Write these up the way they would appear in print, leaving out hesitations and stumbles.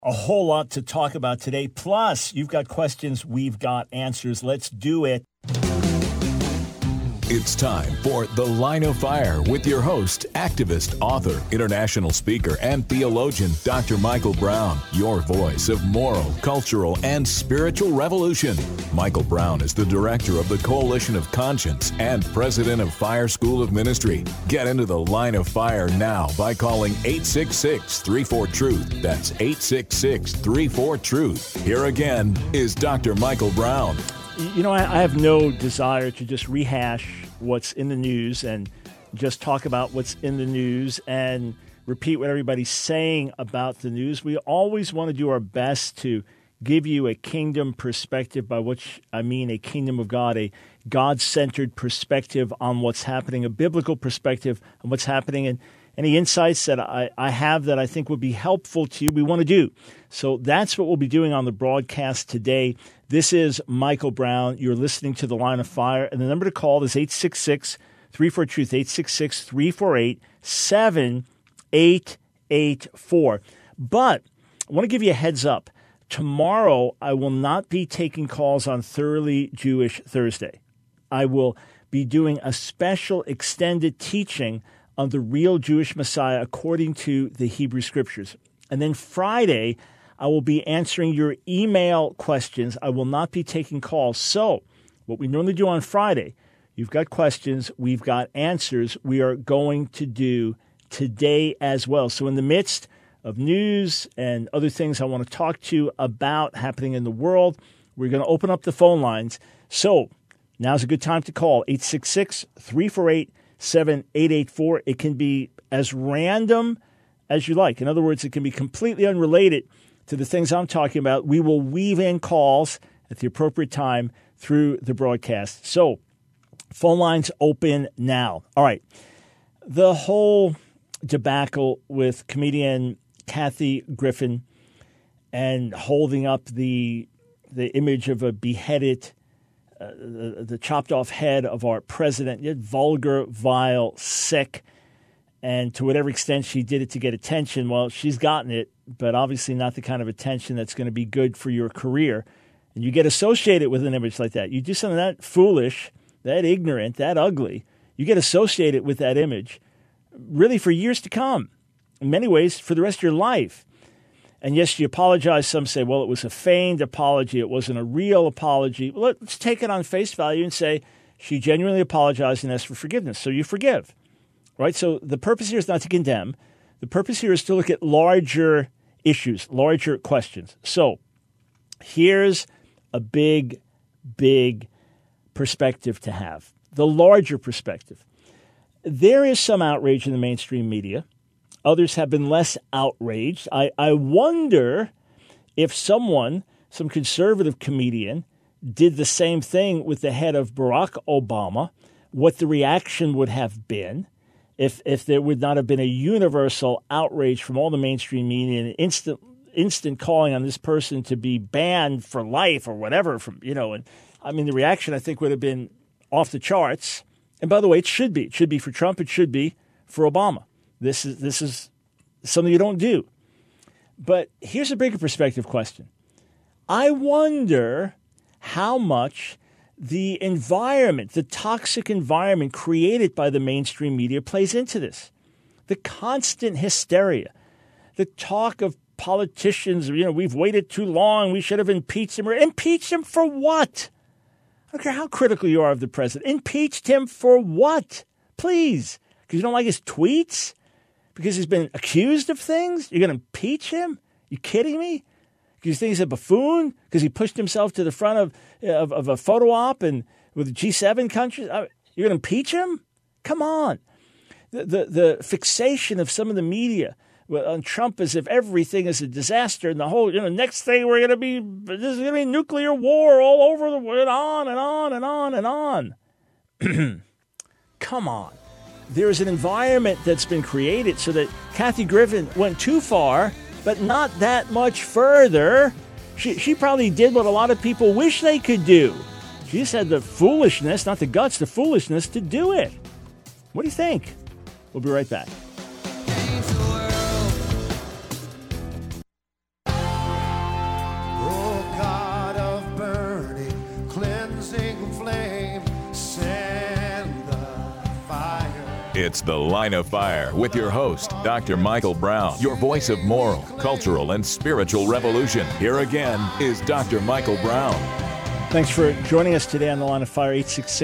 A whole lot to talk about today. Plus, you've got questions, we've got answers. Let's do it. It's time for The Line of Fire with your host, activist, author, international speaker, and theologian, Dr. Michael Brown, your voice of moral, cultural, and spiritual revolution. Michael Brown is the director of the Coalition of Conscience and president of Fire School of Ministry. Get into The Line of Fire now by calling 866-34-TRUTH. That's 866-34-TRUTH. Here again is Dr. Michael Brown. You know, I have no desire to just rehash what's in the news and just talk about what's in the news and repeat what everybody's saying about the news. We always want to do our best to give you a kingdom perspective, by which I mean a kingdom of God, a God-centered perspective on what's happening, a biblical perspective on what's happening, and any insights that I have that I think would be helpful to you, we want to do. So that's what we'll be doing on the broadcast today. This is Michael Brown. You're listening to The Line of Fire. And the number to call is 866-34-TRUTH, 866-348-7884. But I want to give you a heads up. Tomorrow, I will not be taking calls on Thoroughly Jewish Thursday. I will be doing a special extended teaching on the real Jewish Messiah according to the Hebrew Scriptures. And then Friday, I will be answering your email questions. I will not be taking calls. So what we normally do on Friday, you've got questions, we've got answers, we are going to do today as well. So in the midst of news and other things I want to talk to you about happening in the world, we're going to open up the phone lines. So now's a good time to call, 866-348-7884. It can be as random as you like. In other words, it can be completely unrelated to the things I'm talking about. We will weave in calls at the appropriate time through the broadcast. So phone lines open now. All right. The whole debacle with comedian Kathy Griffin and holding up the image of a beheaded, the chopped off head of our president, yet vulgar, vile, sick. And to whatever extent she did it to get attention, well, she's gotten it, but obviously not the kind of attention that's going to be good for your career. And you get associated with an image like that. You do something that foolish, that ignorant, that ugly, you get associated with that image really for years to come. In many ways, for the rest of your life. And yes, you apologize. Some say, well, it was a feigned apology. It wasn't a real apology. Well, let's take it on face value and say she genuinely apologized and asked for forgiveness. So you forgive. Right? So the purpose here is not to condemn. The purpose here is to look at larger issues, larger questions. So here's a big, big perspective to have. The larger perspective. There is some outrage in the mainstream media. Others have been less outraged. I wonder if some conservative comedian, did the same thing with the head of Barack Obama, what the reaction would have been. If there would not have been a universal outrage from all the mainstream media and instant calling on this person to be banned for life or whatever, and I mean the reaction I think would have been off the charts. And by the way, it should be. It should be for Trump. It should be for Obama. This is something you don't do. But here's a bigger perspective question. I wonder how much the environment, the toxic environment created by the mainstream media plays into this. The constant hysteria, the talk of politicians, we've waited too long, we should have impeached him. Impeached him for what? I don't care how critical you are of the president. Impeached him for what? Please. Because you don't like his tweets? Because he's been accused of things? You're going to impeach him? You kidding me? Because you think he's a buffoon? Because he pushed himself to the front of a photo op and with G7 countries? You're going to impeach him? Come on. The fixation of some of the media on Trump as if everything is a disaster and the whole, next thing this is going to be nuclear war all over the world, on and on and on and on. Come on. There's an environment that's been created so that Kathy Griffin went too far, but not that much further. She probably did what a lot of people wish they could do. She just had the foolishness, not the guts, the foolishness to do it. What do you think? We'll be right back. It's The Line of Fire with your host, Dr. Michael Brown, your voice of moral, cultural, and spiritual revolution. Here again is Dr. Michael Brown. Thanks for joining us today on The Line of Fire,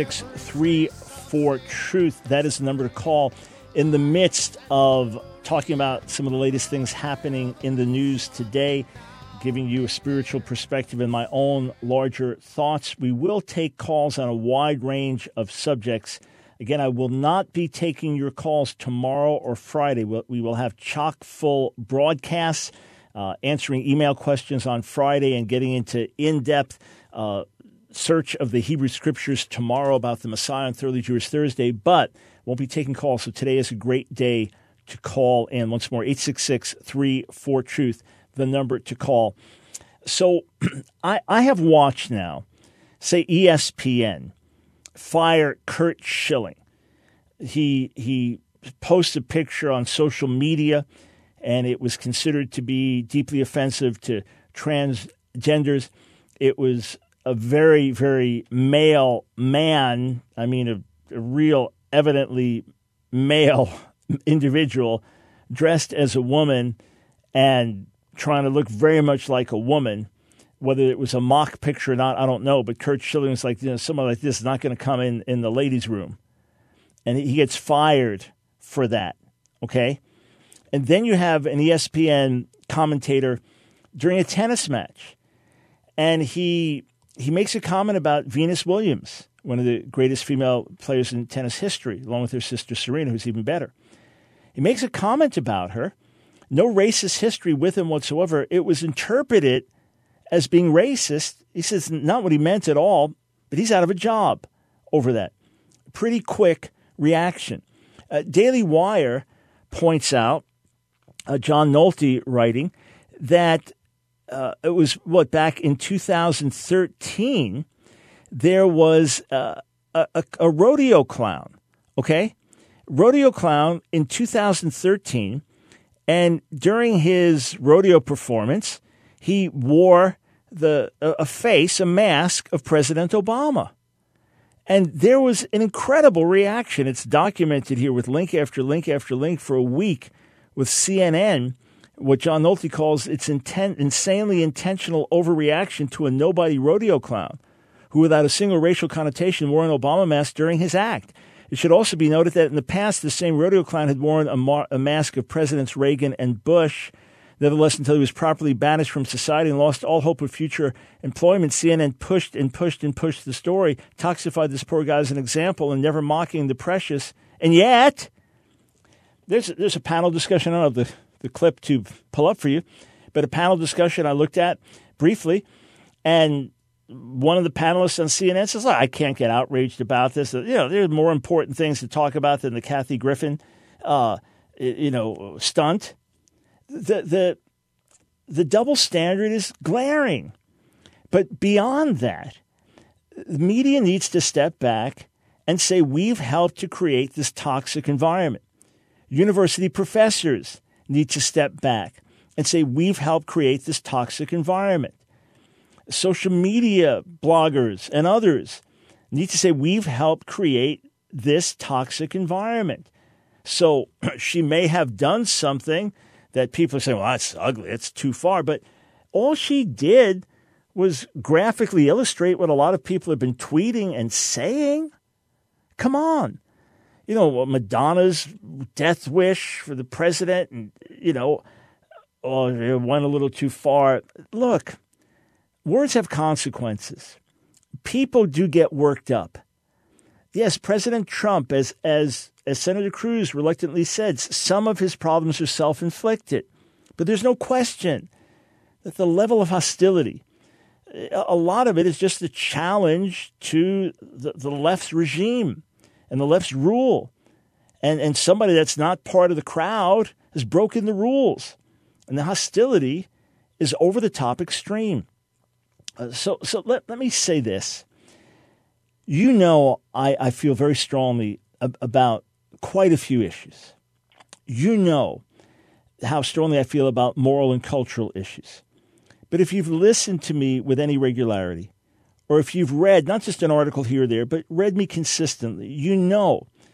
866-34-TRUTH. That is the number to call in the midst of talking about some of the latest things happening in the news today, giving you a spiritual perspective and my own larger thoughts. We will take calls on a wide range of subjects. Again, I will not be taking your calls tomorrow or Friday. We will have chock-full broadcasts, answering email questions on Friday and getting into in-depth search of the Hebrew Scriptures tomorrow about the Messiah on Thoroughly Jewish Thursday, but won't be taking calls. So today is a great day to call in. Once more, 866-34-TRUTH, the number to call. So I have watched now, say ESPN, fire Curt Schilling. He posted a picture on social media, and it was considered to be deeply offensive to transgenders. It was a very, very male man, a real evidently male individual dressed as a woman and trying to look very much like a woman. Whether it was a mock picture or not, I don't know. But Curt Schilling was like, someone like this is not going to come in the ladies' room. And he gets fired for that, okay? And then you have an ESPN commentator during a tennis match. And he makes a comment about Venus Williams, one of the greatest female players in tennis history, along with her sister Serena, who's even better. He makes a comment about her. No racist history with him whatsoever. It was interpreted as being racist. He says not what he meant at all, but he's out of a job over that. Pretty quick reaction. Daily Wire points out, John Nolte writing, that it was, back in 2013, there was a rodeo clown, okay? Rodeo clown in 2013, and during his rodeo performance, he wore a mask of President Obama. And there was an incredible reaction. It's documented here with link after link after link for a week with CNN, what John Nolte calls its insanely intentional overreaction to a nobody rodeo clown who, without a single racial connotation, wore an Obama mask during his act. It should also be noted that in the past, the same rodeo clown had worn a mask of Presidents Reagan and Bush. Nevertheless, until he was properly banished from society and lost all hope of future employment, CNN pushed and pushed and pushed the story, toxified this poor guy as an example and never mocking the precious. And yet, there's a panel discussion. I don't have the clip to pull up for you, but a panel discussion I looked at briefly, and one of the panelists on CNN says, I can't get outraged about this. There's more important things to talk about than the Kathy Griffin, stunt. The double standard is glaring. But beyond that, the media needs to step back and say, we've helped to create this toxic environment. University professors need to step back and say, we've helped create this toxic environment. Social media bloggers and others need to say, we've helped create this toxic environment. So she may have done something that people are saying, well, that's ugly, it's too far. But all she did was graphically illustrate what a lot of people have been tweeting and saying. Come on. Madonna's death wish for the president and, it went a little too far. Look, words have consequences. People do get worked up. Yes, President Trump, as Senator Cruz reluctantly said, some of his problems are self-inflicted. But there's no question that the level of hostility, a lot of it is just a challenge to the left's regime and the left's rule. And somebody that's not part of the crowd has broken the rules. And the hostility is over the top extreme. So let me say this. I feel very strongly about quite a few issues. How strongly I feel about moral and cultural issues. But if you've listened to me with any regularity, or if you've read not just an article here or there, but read me consistently,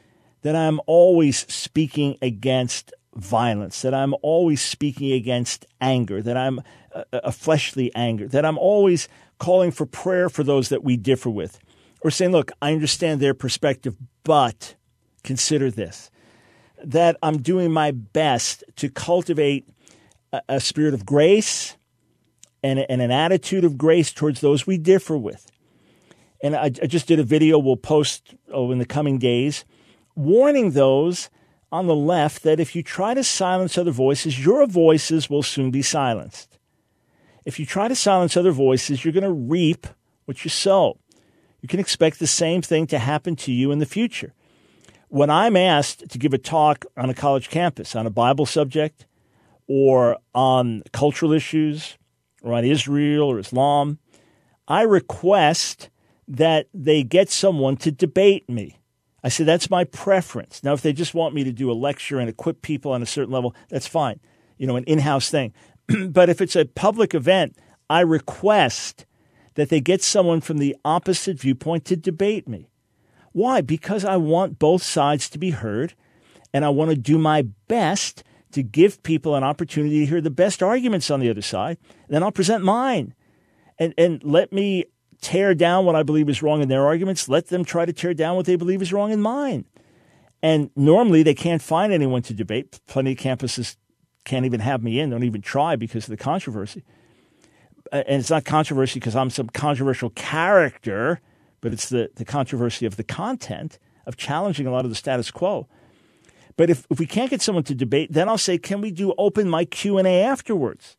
that I'm always speaking against violence, that I'm always speaking against anger, that I'm a fleshly anger, that I'm always calling for prayer for those that we differ with, or saying, look, I understand their perspective, but consider this, that I'm doing my best to cultivate a spirit of grace and an attitude of grace towards those we differ with. And I just did a video we'll post in the coming days, warning those on the left that if you try to silence other voices, your voices will soon be silenced. If you try to silence other voices, you're going to reap what you sow. You can expect the same thing to happen to you in the future. When I'm asked to give a talk on a college campus on a Bible subject or on cultural issues or on Israel or Islam, I request that they get someone to debate me. I say that's my preference. Now, if they just want me to do a lecture and equip people on a certain level, that's fine, an in-house thing. But if it's a public event, I request that they get someone from the opposite viewpoint to debate me. Why? Because I want both sides to be heard, and I want to do my best to give people an opportunity to hear the best arguments on the other side. Then I'll present mine. And let me tear down what I believe is wrong in their arguments. Let them try to tear down what they believe is wrong in mine. And normally they can't find anyone to debate. Plenty of campuses can't even have me in, don't even try because of the controversy. And it's not controversy because I'm some controversial character, but it's the controversy of the content, of challenging a lot of the status quo. But if we can't get someone to debate, then I'll say, can we do open mic Q&A afterwards?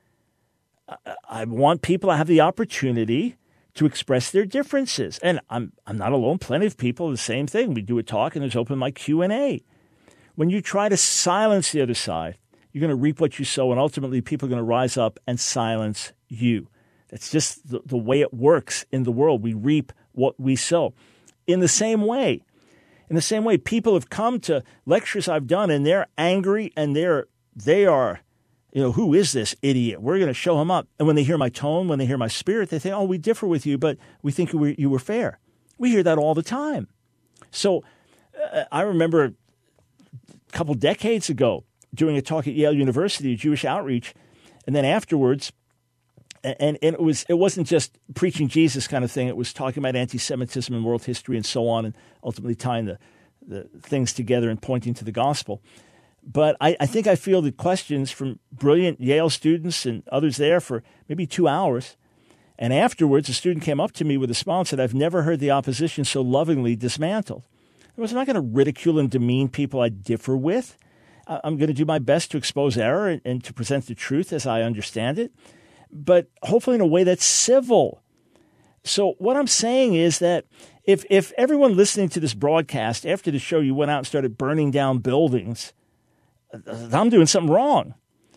I want people to have the opportunity to express their differences. And I'm not alone. Plenty of people, the same thing. We do a talk and there's open mic Q&A. When you try to silence the other side, you're going to reap what you sow, and ultimately people are going to rise up and silence you. That's just the way it works in the world. We reap what we sow. In the same way, people have come to lectures I've done, and they're angry, and they are, who is this idiot? We're going to show him up. And when they hear my tone, when they hear my spirit, they think, oh, we differ with you, but we think you were fair. We hear that all the time. So I remember a couple decades ago doing a talk at Yale University, Jewish outreach, and then afterwards, and it wasn't just preaching Jesus kind of thing. It was talking about anti-Semitism and world history and so on, and ultimately tying the things together and pointing to the gospel. But I think I fielded questions from brilliant Yale students and others there for maybe 2 hours. And afterwards, a student came up to me with a smile and said, I've never heard the opposition so lovingly dismantled. I'm not going to ridicule and demean people I differ with. I'm going to do my best to expose error and to present the truth as I understand it, but hopefully in a way that's civil. So what I'm saying is that if everyone listening to this broadcast after the show, you went out and started burning down buildings, I'm doing something wrong.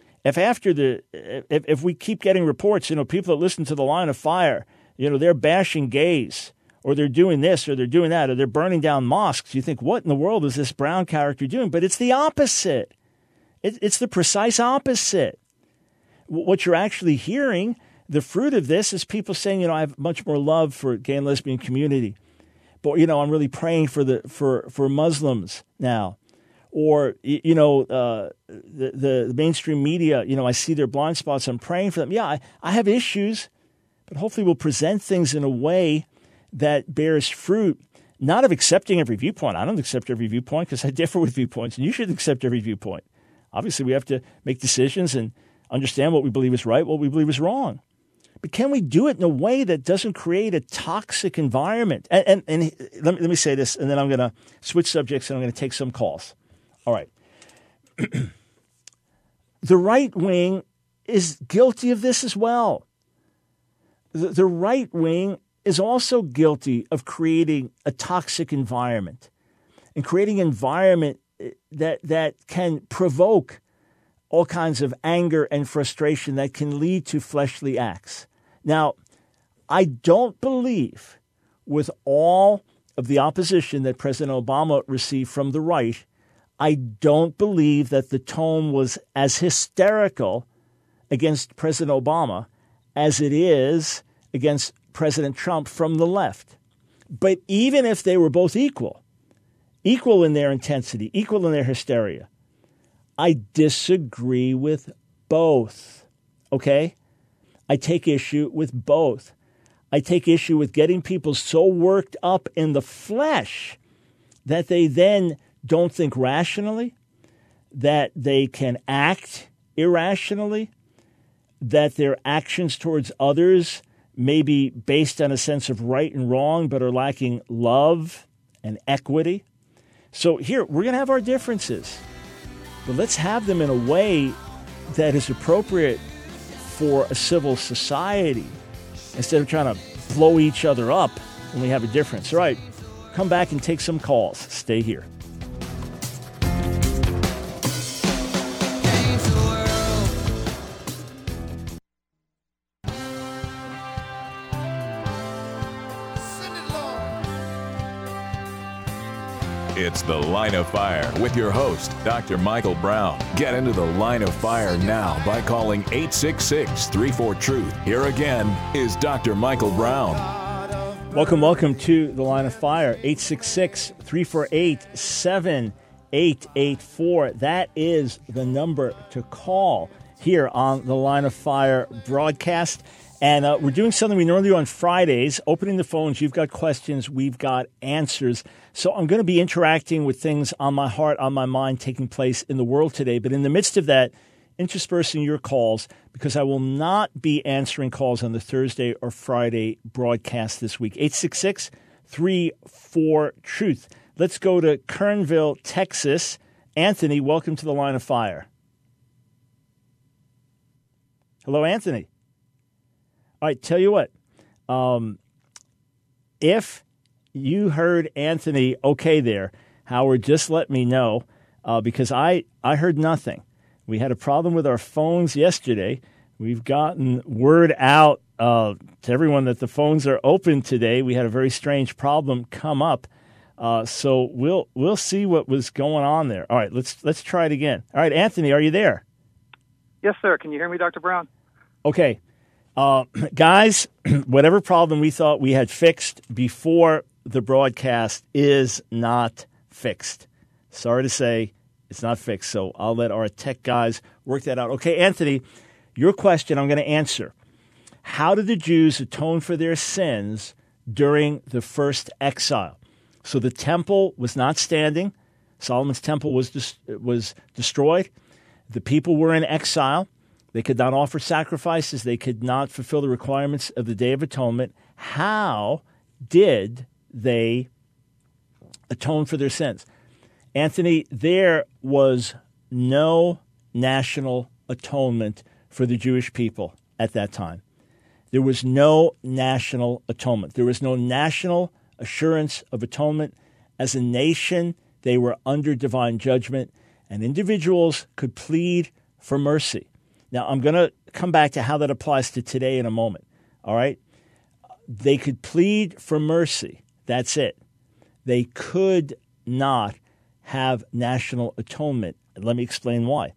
If we keep getting reports, people that listen to the Line of Fire, they're bashing gays, or they're doing this, or they're doing that, or they're burning down mosques, you think, what in the world is this Brown character doing? But it's the opposite. It's the precise opposite. What you're actually hearing, the fruit of this, is people saying, I have much more love for gay and lesbian community, but I'm really praying for Muslims now. Or, the mainstream media, I see their blind spots. I'm praying for them. Yeah, I have issues, but hopefully we'll present things in a way that bears fruit, not of accepting every viewpoint. I don't accept every viewpoint because I differ with viewpoints, and you should accept every viewpoint. Obviously, we have to make decisions and understand what we believe is right, what we believe is wrong. But can we do it in a way that doesn't create a toxic environment? And let me say this, and then I'm going to switch subjects, and I'm going to take some calls. All right. The right wing is guilty of this as well. The right wing is also guilty of creating a toxic environment and creating an environment that can provoke all kinds of anger and frustration that can lead to fleshly acts. Now, I don't believe with all of the opposition that President Obama received from the right, I don't believe that the tone was as hysterical against President Obama as it is against President Trump from the left. But even if they were both equal, equal in their intensity, equal in their hysteria. I disagree with both, okay? I take issue with both. I take issue with getting people so worked up in the flesh that they then don't think rationally, that they can act irrationally, that their actions towards others may be based on a sense of right and wrong, but are lacking love and equity. So here, we're going to have our differences, but let's have them in a way that is appropriate for a civil society instead of trying to blow each other up when we have a difference. All right, come back and take some calls. Stay here. It's The Line of Fire with your host, Dr. Michael Brown. Get into the Line of Fire now by calling 866-34-TRUTH. Here again is Dr. Michael Brown. Welcome to the Line of Fire, 866-348-7884. That is the number to call here on the Line of Fire broadcast. And we're doing something we normally do on Fridays, opening the phones. You've got questions, we've got answers. So I'm going to be interacting with things on my heart, on my mind, taking place in the world today. But in the midst of that, interspersing your calls, because I will not be answering calls on the Thursday or Friday broadcast this week. 866-34-TRUTH. Let's go to Kernville, Texas. Anthony, welcome to the Line of Fire. Hello, Anthony. All right, tell you what, if you heard Anthony okay there, Howard, just let me know, because I heard nothing. We had a problem with our phones yesterday. We've gotten word out to everyone that the phones are open today. We had a very strange problem come up, so we'll see what was going on there. All right, let's try it again. All right, Anthony, are you there? Yes, sir. Can you hear me, Dr. Brown? Okay. Guys, whatever problem we thought we had fixed before the broadcast is not fixed. Sorry to say, it's not fixed. So I'll let our tech guys work that out. Okay, Anthony, your question I'm going to answer. How did the Jews atone for their sins during the first exile? So the temple was not standing. Solomon's temple was destroyed. The people were in exile. They could not offer sacrifices. They could not fulfill the requirements of the Day of Atonement. How did they atone for their sins? Anthony, there was no national atonement for the Jewish people at that time. There was no national atonement. There was no national assurance of atonement. As a nation, they were under divine judgment, and individuals could plead for mercy. Now, I'm going to come back to how that applies to today in a moment, all right? They could plead for mercy. That's it. They could not have national atonement. Let me explain why.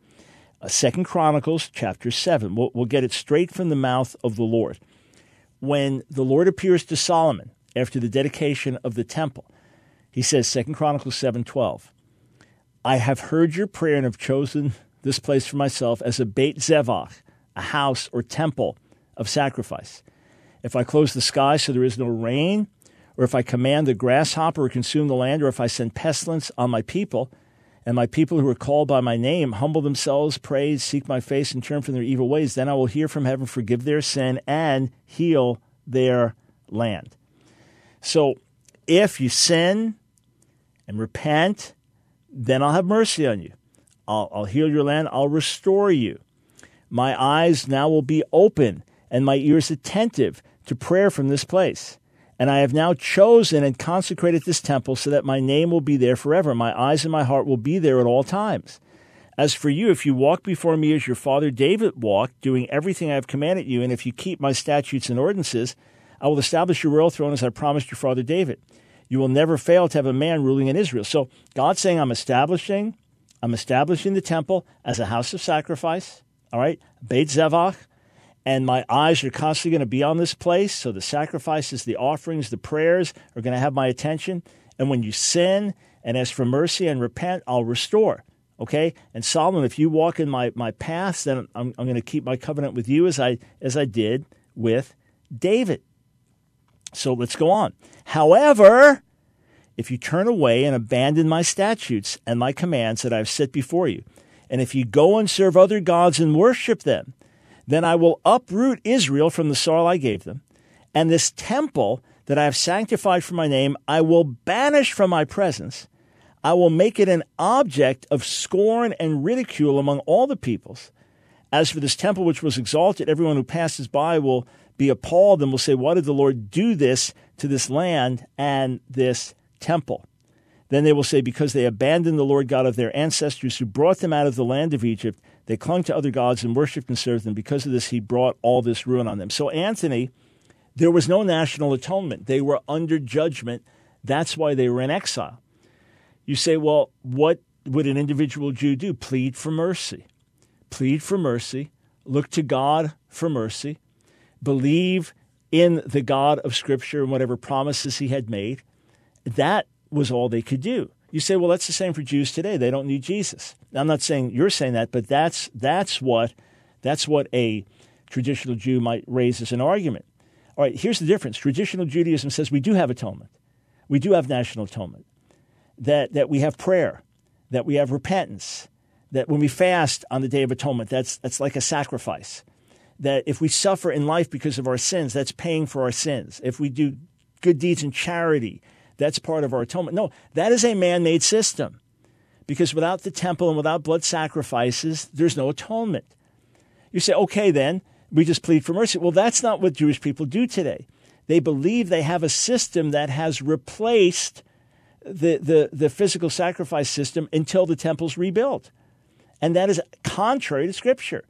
2 Chronicles chapter 7. We'll get it straight from the mouth of the Lord. When the Lord appears to Solomon after the dedication of the temple, he says, 2 Chronicles 7:12, I have heard your prayer and have chosen this place for myself as a Beit Zevach, a house or temple of sacrifice. If I close the sky so there is no rain, or if I command the grasshopper or consume the land, or if I send pestilence on my people, and my people who are called by my name humble themselves, pray, seek my face, and turn from their evil ways, then I will hear from heaven, forgive their sin, and heal their land. So if you sin and repent, then I'll have mercy on you. I'll heal your land. I'll restore you. My eyes now will be open and my ears attentive to prayer from this place. And I have now chosen and consecrated this temple so that my name will be there forever. My eyes and my heart will be there at all times. As for you, if you walk before me as your father David walked, doing everything I have commanded you, and if you keep my statutes and ordinances, I will establish your royal throne as I promised your father David. You will never fail to have a man ruling in Israel. So God's saying, I'm establishing the temple as a house of sacrifice, all right, Beit Zevach, and my eyes are constantly going to be on this place, so the sacrifices, the offerings, the prayers are going to have my attention. And when you sin and ask for mercy and repent, I'll restore. Okay? And Solomon, if you walk in my paths, then I'm going to keep my covenant with you as I did with David. So let's go on. However, if you turn away and abandon my statutes and my commands that I've set before you, and if you go and serve other gods and worship them, then I will uproot Israel from the soil I gave them, and this temple that I have sanctified for my name, I will banish from my presence. I will make it an object of scorn and ridicule among all the peoples. As for this temple which was exalted, everyone who passes by will be appalled and will say, why did the Lord do this to this land and this temple? Then they will say, because they abandoned the Lord God of their ancestors who brought them out of the land of Egypt, they clung to other gods and worshipped and served them. Because of this, he brought all this ruin on them. So Anthony, there was no national atonement. They were under judgment. That's why they were in exile. You say, well, what would an individual Jew do? Plead for mercy. Plead for mercy. Look to God for mercy. Believe in the God of Scripture and whatever promises he had made. That was all they could do. You say, well, that's the same for Jews today. They don't need Jesus. Now, I'm not saying you're saying that, but that's what a traditional Jew might raise as an argument. All right, here's the difference. Traditional Judaism says we do have atonement. We do have national atonement. That we have prayer, that we have repentance, that when we fast on the Day of Atonement, that's like a sacrifice. That if we suffer in life because of our sins, that's paying for our sins. If we do good deeds in charity, that's part of our atonement. No, that is a man-made system. Because without the temple and without blood sacrifices, there's no atonement. You say, okay, then, we just plead for mercy. Well, that's not what Jewish people do today. They believe they have a system that has replaced the physical sacrifice system until the temple's rebuilt. And that is contrary to Scripture.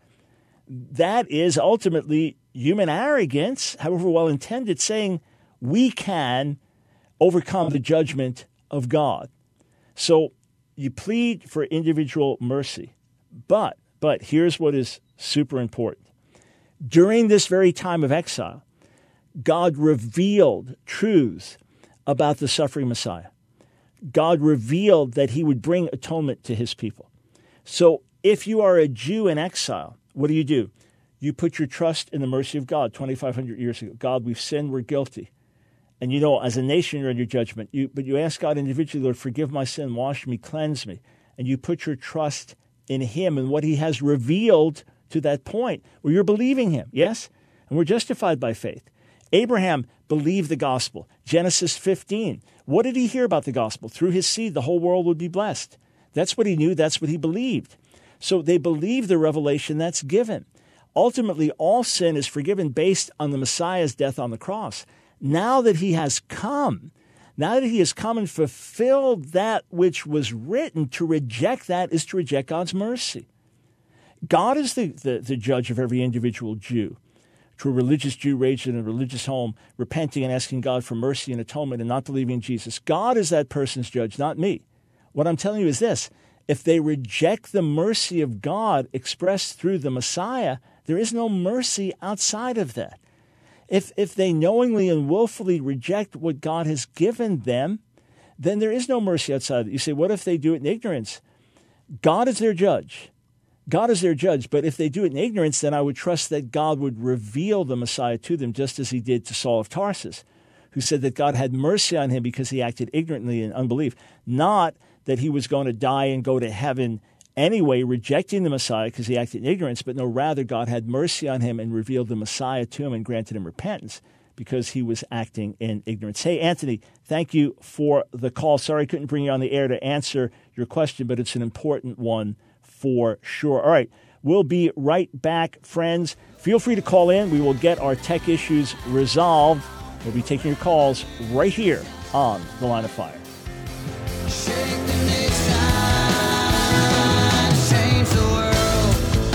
That is ultimately human arrogance, however well-intended, saying we can overcome the judgment of God. So you plead for individual mercy. But here's what is super important. During this very time of exile, God revealed truths about the suffering Messiah. God revealed that he would bring atonement to his people. So if you are a Jew in exile, what do? You put your trust in the mercy of God 2,500 years ago. God, we've sinned, we're guilty. And as a nation, you're under judgment. But you ask God individually, Lord, forgive my sin, wash me, cleanse me. And you put your trust in him and what he has revealed to that point where you're believing him, yes? And we're justified by faith. Abraham believed the gospel. Genesis 15. What did he hear about the gospel? Through his seed, the whole world would be blessed. That's what he knew. That's what he believed. So they believe the revelation that's given. Ultimately, all sin is forgiven based on the Messiah's death on the cross. Now that he has come and fulfilled that which was written, to reject that is to reject God's mercy. God is the judge of every individual Jew. To a religious Jew raised in a religious home, repenting and asking God for mercy and atonement and not believing in Jesus. God is that person's judge, not me. What I'm telling you is this. If they reject the mercy of God expressed through the Messiah, there is no mercy outside of that. If they knowingly and willfully reject what God has given them, then there is no mercy outside of it. You say, what if they do it in ignorance? God is their judge. God is their judge, but if they do it in ignorance, then I would trust that God would reveal the Messiah to them, just as he did to Saul of Tarsus, who said that God had mercy on him because he acted ignorantly in unbelief, not that he was going to die and go to heaven anyway, rejecting the Messiah because he acted in ignorance, but no, rather God had mercy on him and revealed the Messiah to him and granted him repentance because he was acting in ignorance. Hey, Anthony, thank you for the call. Sorry I couldn't bring you on the air to answer your question, but it's an important one for sure. All right, we'll be right back, friends. Feel free to call in. We will get our tech issues resolved. We'll be taking your calls right here on The Line of Fire. Shake the nation, change the world.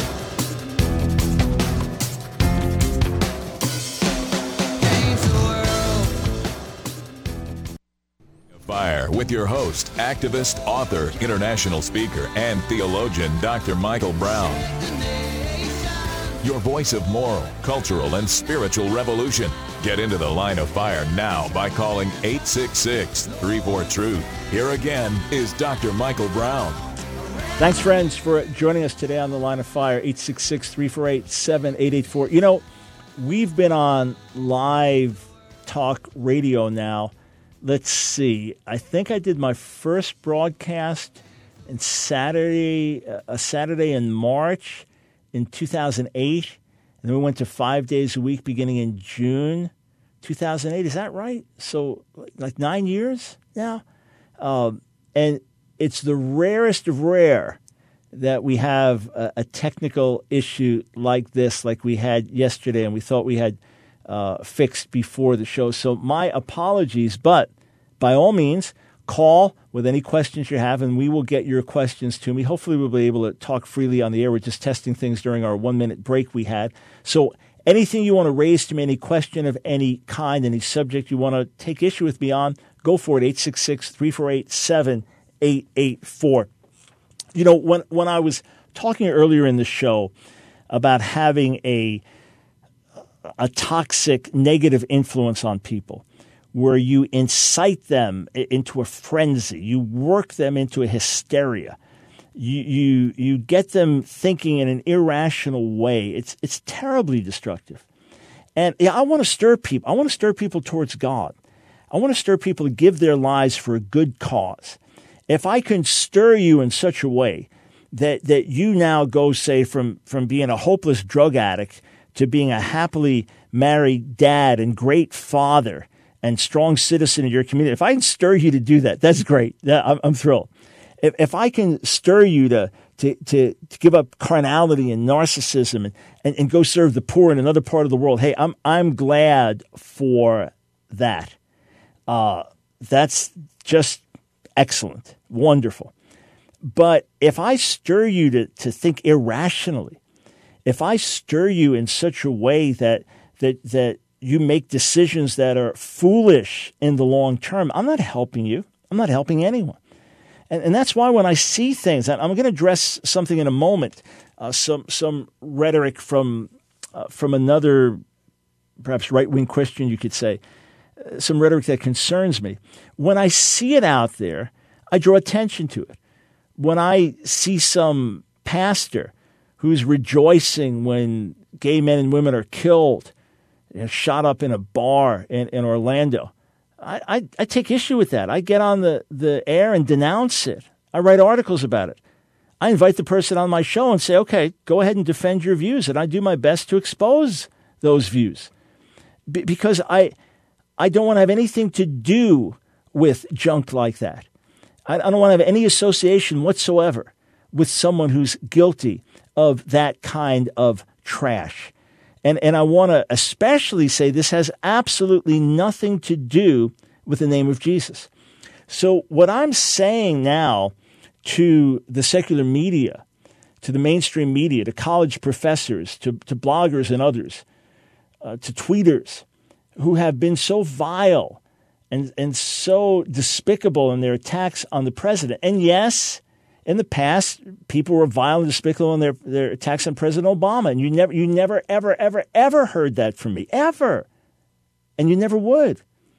Change the world. Fire with your host, activist, author, international speaker, and theologian, Dr. Michael Brown. your voice of moral, cultural, and spiritual revolution. Get into the Line of Fire now by calling 866-34-TRUTH. Here again is Dr. Michael Brown. Thanks, friends, for joining us today on the Line of Fire, 866-348-7884. You know, we've been on live talk radio now. Let's see. I think I did my first broadcast on Saturday in March in 2008. And then we went to 5 days a week beginning in June 2008. Is that right? So like 9 years now? And it's the rarest of rare that we have a technical issue like this, like we had yesterday, and we thought we had fixed before the show. So my apologies, but by all means, call with any questions you have, and we will get your questions to me. Hopefully we'll be able to talk freely on the air. We're just testing things during our 1-minute break we had. So anything you want to raise to me, any question of any kind, any subject you want to take issue with me on, go for it, 866-348-7884. You know, when I was talking earlier in the show about having a toxic, negative influence on people, where you incite them into a frenzy, you work them into a hysteria, you get them thinking in an irrational way. It's terribly destructive. And I want to stir people. I want to stir people towards God. I want to stir people to give their lives for a good cause. If I can stir you in such a way that you now go, say, from being a hopeless drug addict to being a happily married dad and great father and strong citizen in your community, if I can stir you to do that, that's great. I'm thrilled. If I can stir you to give up carnality and narcissism and go serve the poor in another part of the world, hey, I'm glad for that. That's just excellent, wonderful. But if I stir you to think irrationally, if I stir you in such a way that you make decisions that are foolish in the long term, I'm not helping you. I'm not helping anyone. And that's why when I see things, and I'm going to address something in a moment, some rhetoric from another, perhaps right-wing Christian, you could say, some rhetoric that concerns me. When I see it out there, I draw attention to it. When I see some pastor who's rejoicing when gay men and women are killed, shot up in a bar in Orlando, I take issue with that. I get on the air and denounce it. I write articles about it. I invite the person on my show and say, okay, go ahead and defend your views, and I do my best to expose those views. Because I don't want to have anything to do with junk like that. I don't want to have any association whatsoever with someone who's guilty of that kind of trash. And I want to especially say this has absolutely nothing to do with the name of Jesus. So what I'm saying now to the secular media, to the mainstream media, to college professors, to bloggers and others, to tweeters who have been so vile and so despicable in their attacks on the president. And yes, in the past, people were vile and despicable in their attacks on President Obama, and you never, ever, ever, ever heard that from me, ever, and you never would.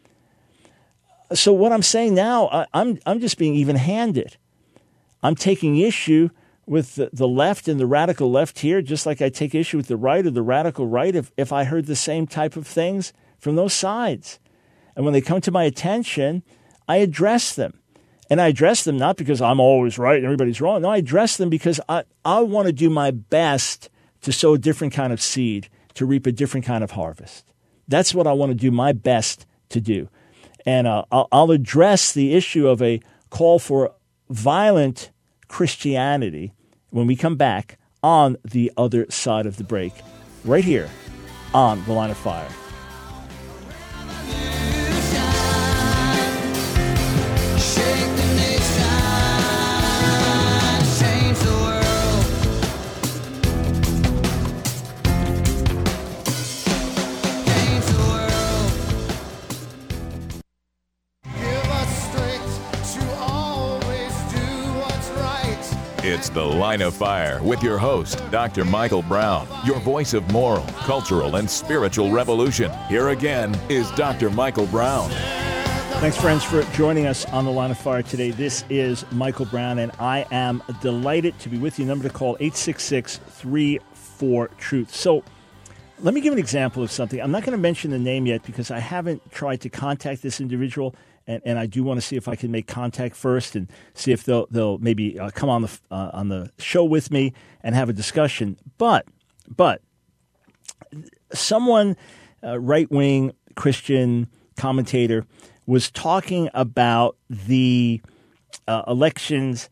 So what I'm saying now, I'm just being even-handed. I'm taking issue with the left and the radical left here, just like I take issue with the right or the radical right if I heard the same type of things from those sides. And when they come to my attention, I address them. And I address them not because I'm always right and everybody's wrong. No, I address them because I want to do my best to sow a different kind of seed, to reap a different kind of harvest. That's what I want to do my best to do. And I'll address the issue of a call for violent Christianity when we come back on the other side of the break, right here on The Line of Fire. It's The Line of Fire with your host, Dr. Michael Brown, your voice of moral, cultural, and spiritual revolution. Here again is Dr. Michael Brown. Thanks, friends, for joining us on The Line of Fire today. This is Michael Brown, and I am delighted to be with you. Number to call, 866-34-TRUTH. So let me give an example of something. I'm not going to mention the name yet because I haven't tried to contact this individual, and I do want to see if I can make contact first and see if they'll maybe come on the show with me and have a discussion. But someone, right-wing Christian commentator, was talking about the elections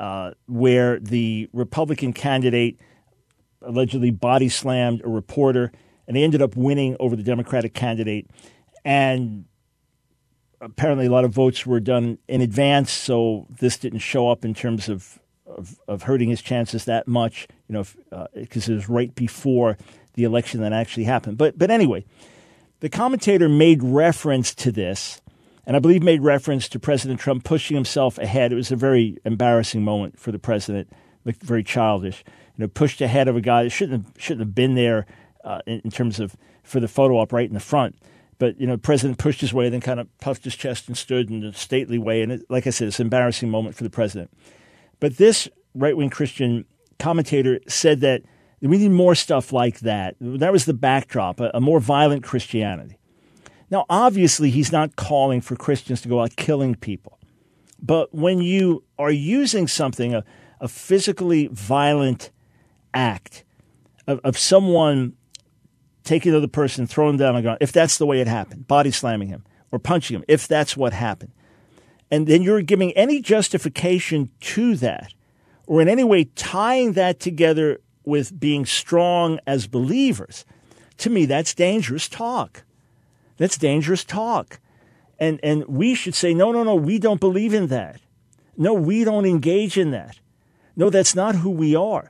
where the Republican candidate allegedly body slammed a reporter, and they ended up winning over the Democratic candidate. And apparently a lot of votes were done in advance, so this didn't show up in terms of hurting his chances that much, because it was right before the election that actually happened. But anyway, the commentator made reference to this, and I believe made reference to President Trump pushing himself ahead. It was a very embarrassing moment for the president, like very childish. Pushed ahead of a guy that shouldn't have been there in terms of for the photo op right in the front. But the president pushed his way, then kind of puffed his chest and stood in a stately way. And like I said, it's an embarrassing moment for the president. But this right-wing Christian commentator said that we need more stuff like that. That was the backdrop, a more violent Christianity. Now, obviously, he's not calling for Christians to go out killing people. But when you are using something, a physically violent act of someone taking another person, throwing them down on the ground, if that's the way it happened, body slamming him or punching him, if that's what happened, and then you're giving any justification to that or in any way tying that together with being strong as believers, to me, that's dangerous talk. That's dangerous talk. And we should say, no, we don't believe in that. No, we don't engage in that. No, that's not who we are.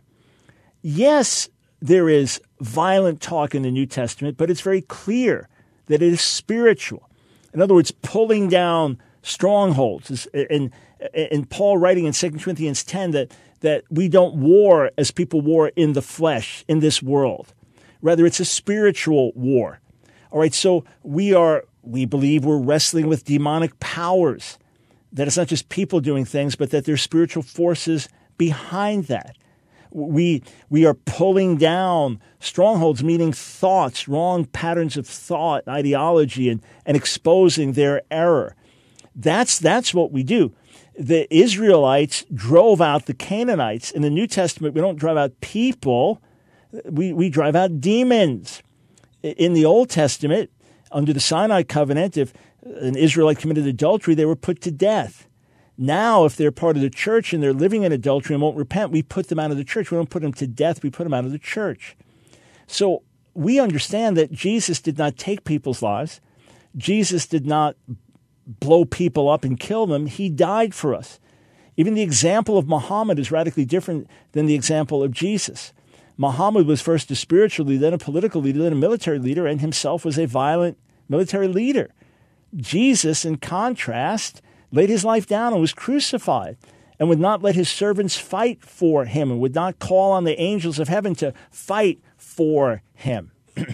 Yes, there is violent talk in the New Testament, but it's very clear that it is spiritual. In other words, pulling down strongholds. And Paul writing in 2 Corinthians 10 that we don't war as people war in the flesh, in this world. Rather, it's a spiritual war. All right, so we believe we're wrestling with demonic powers, that it's not just people doing things, but that there's spiritual forces behind that. We are pulling down strongholds, meaning thoughts, wrong patterns of thought, ideology, and exposing their error. That's what we do. The Israelites drove out the Canaanites. In the New Testament, we don't drive out people. We drive out demons. In the Old Testament, under the Sinai covenant, if an Israelite committed adultery, they were put to death. Now, if they're part of the church and they're living in adultery and won't repent, we put them out of the church. We don't put them to death. We put them out of the church. So we understand that Jesus did not take people's lives. Jesus did not blow people up and kill them. He died for us. Even the example of Muhammad is radically different than the example of Jesus. Muhammad was first a spiritual leader, then a political leader, then a military leader, and himself was a violent military leader. Jesus, in contrast, laid his life down and was crucified and would not let his servants fight for him and would not call on the angels of heaven to fight for him.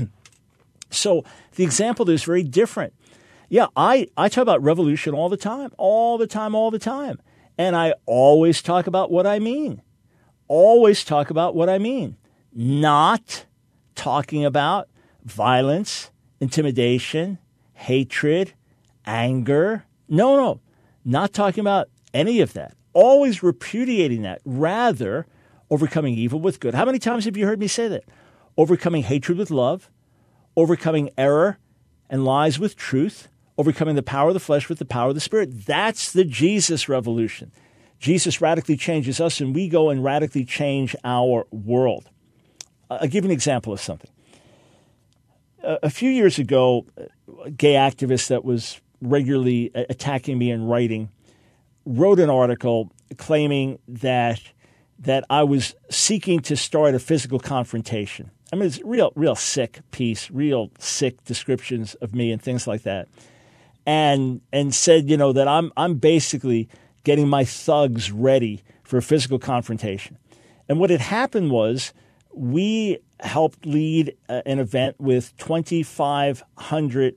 So the example there is very different. Yeah, I talk about revolution all the time. And I always talk about what I mean. Not talking about violence, intimidation, hatred, anger. No, not talking about any of that. Always repudiating that. Rather, overcoming evil with good. How many times have you heard me say that? Overcoming hatred with love, overcoming error and lies with truth, overcoming the power of the flesh with the power of the Spirit. That's the Jesus revolution. Jesus radically changes us, and we go and radically change our world. I'll give you an example of something. A few years ago, a gay activist that was regularly attacking me in writing wrote an article claiming that I was seeking to start a physical confrontation. I mean, it's real sick piece, real sick descriptions of me and things like that. And said, that I'm basically getting my thugs ready for a physical confrontation. And what had happened was we helped lead an event with 2,500,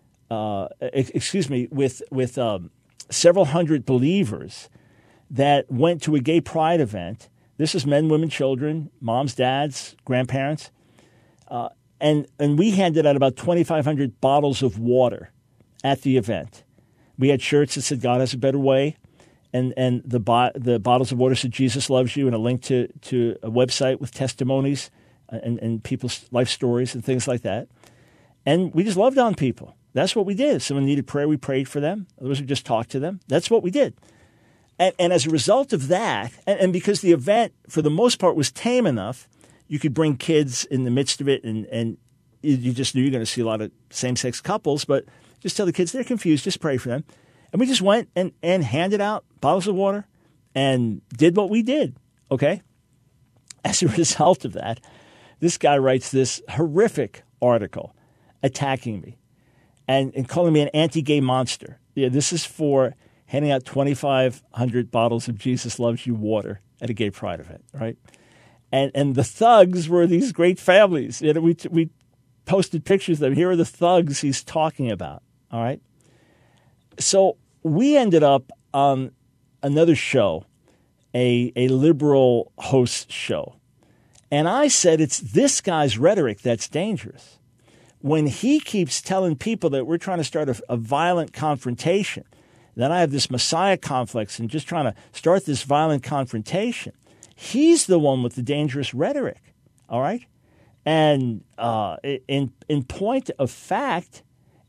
with several hundred believers that went to a gay pride event. This is men, women, children, moms, dads, grandparents. And we handed out about 2,500 bottles of water at the event. We had shirts that said, God has a better way. And the bottles of water said, Jesus loves you, and a link to a website with testimonies and people's life stories and things like that. And we just loved on people. That's what we did. If someone needed prayer, we prayed for them. Others, we just talked to them. That's what we did. And as a result of that, and because the event, for the most part, was tame enough, you could bring kids in the midst of it, and you just knew you're going to see a lot of same-sex couples, but just tell the kids they're confused, just pray for them. And we just went and handed out bottles of water and did what we did, okay? As a result of that, this guy writes this horrific article attacking me and calling me an anti-gay monster. Yeah, this is for handing out 2,500 bottles of Jesus Loves You water at a gay pride event, right? And the thugs were these great families. You know, we posted pictures of them. Here are the thugs he's talking about, all right? So we ended up on another show, a liberal host show. And I said, it's this guy's rhetoric that's dangerous. When he keeps telling people that we're trying to start a violent confrontation, that I have this Messiah complex and just trying to start this violent confrontation, he's the one with the dangerous rhetoric, all right? And in point of fact,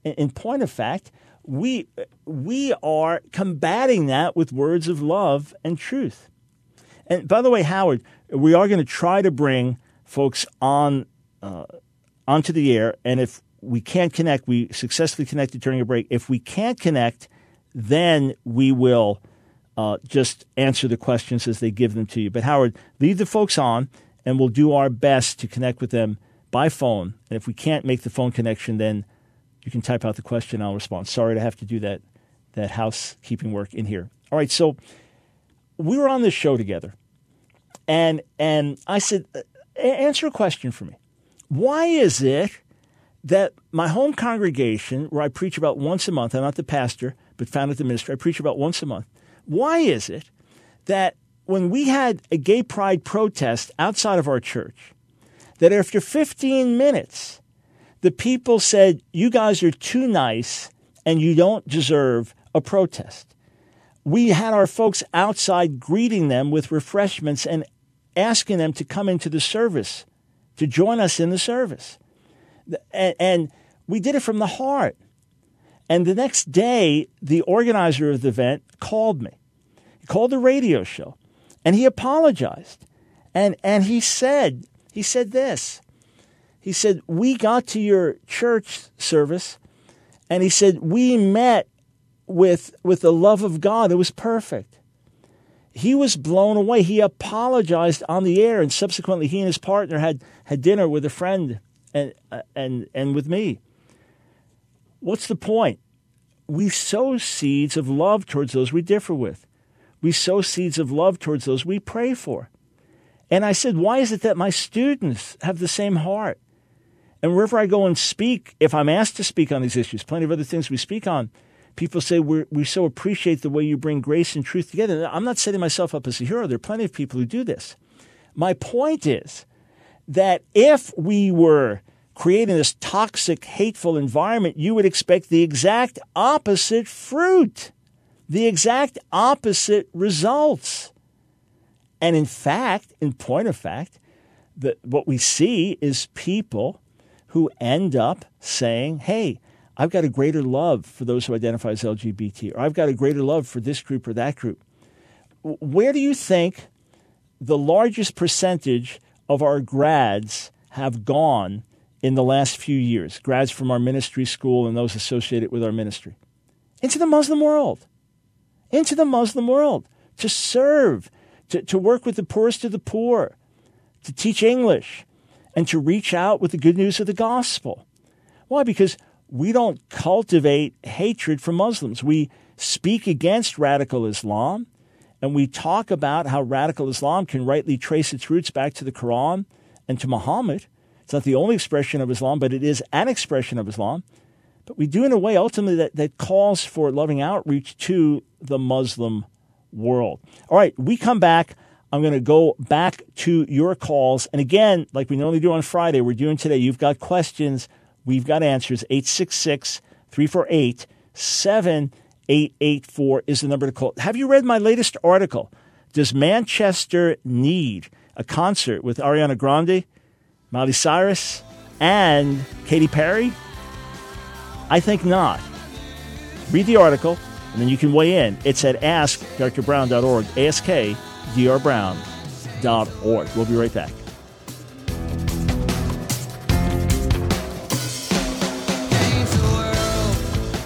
we are combating that with words of love and truth. And by the way, Howard, we are going to try to bring folks onto the air, and if we can't connect, we successfully connected during a break. If we can't connect, then we will just answer the questions as they give them to you. But Howard, leave the folks on, and we'll do our best to connect with them by phone. And if we can't make the phone connection, then you can type out the question, I'll respond. Sorry to have to do that housekeeping work in here. All right, so we were on this show together, and I said, answer a question for me. Why is it that my home congregation, where I preach about once a month, I'm not the pastor, but founded the ministry, I preach about once a month. Why is it that when we had a gay pride protest outside of our church, that after 15 minutes, the people said, you guys are too nice and you don't deserve a protest? We had our folks outside greeting them with refreshments and asking them to come into the service, to join us in the service. And we did it from the heart. And the next day, the organizer of the event called me. He called the radio show, and he apologized. And he said this. He said, we got to your church service, and he said, we met with the love of God. It was perfect. He was blown away. He apologized on the air, and subsequently he and his partner had dinner with a friend and with me. What's the point? We sow seeds of love towards those we differ with. We sow seeds of love towards those we pray for. And I said, why is it that my students have the same heart? And wherever I go and speak, if I'm asked to speak on these issues, plenty of other things we speak on, people say, we so appreciate the way you bring grace and truth together. I'm not setting myself up as a hero. There are plenty of people who do this. My point is that if we were creating this toxic, hateful environment, you would expect the exact opposite fruit, the exact opposite results. And in fact, in point of fact, what we see is people who end up saying, hey, I've got a greater love for those who identify as LGBT, or I've got a greater love for this group or that group. Where do you think the largest percentage of our grads have gone in the last few years, grads from our ministry school and those associated with our ministry? Into the Muslim world. Into the Muslim world. To serve, to work with the poorest of the poor, to teach English, and to reach out with the good news of the gospel. Why? Because we don't cultivate hatred for Muslims. We speak against radical Islam, And we talk about how radical Islam can rightly trace its roots back to the Quran and to Muhammad. It's not the only expression of Islam, but it is an expression of Islam. But we do in a way ultimately that calls for loving outreach to the Muslim world. All right, we come back. I'm going to go back to your calls. And again, like we normally do on Friday, we're doing today. You've got questions. We've got answers. 866-348-7884 is the number to call. Have you read my latest article? Does Manchester need a concert with Ariana Grande, Miley Cyrus, and Katy Perry? I think not. Read the article, and then you can weigh in. It's at askdrbrown.org, askdrbrown.org. We'll be right back. Change the world.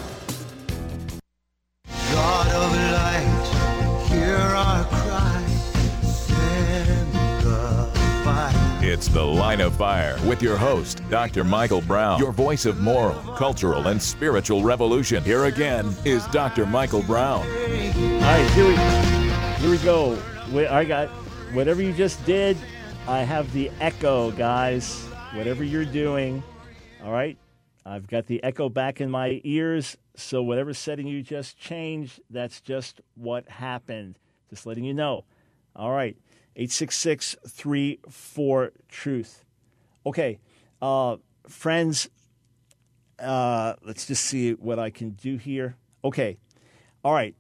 God of light, hear our cry, send the fire. It's The Line of Fire with your host, Dr. Michael Brown, your voice of moral, cultural, and spiritual revolution. Here again is Dr. Michael Brown. All right, here we go. I got whatever you just did. I have the echo, guys. Whatever you're doing, all right? I've got the echo back in my ears. So whatever setting you just changed, that's just what happened. Just letting you know. All right, 866-34-TRUTH. Okay, friends, let's just see what I can do here. Okay, all right.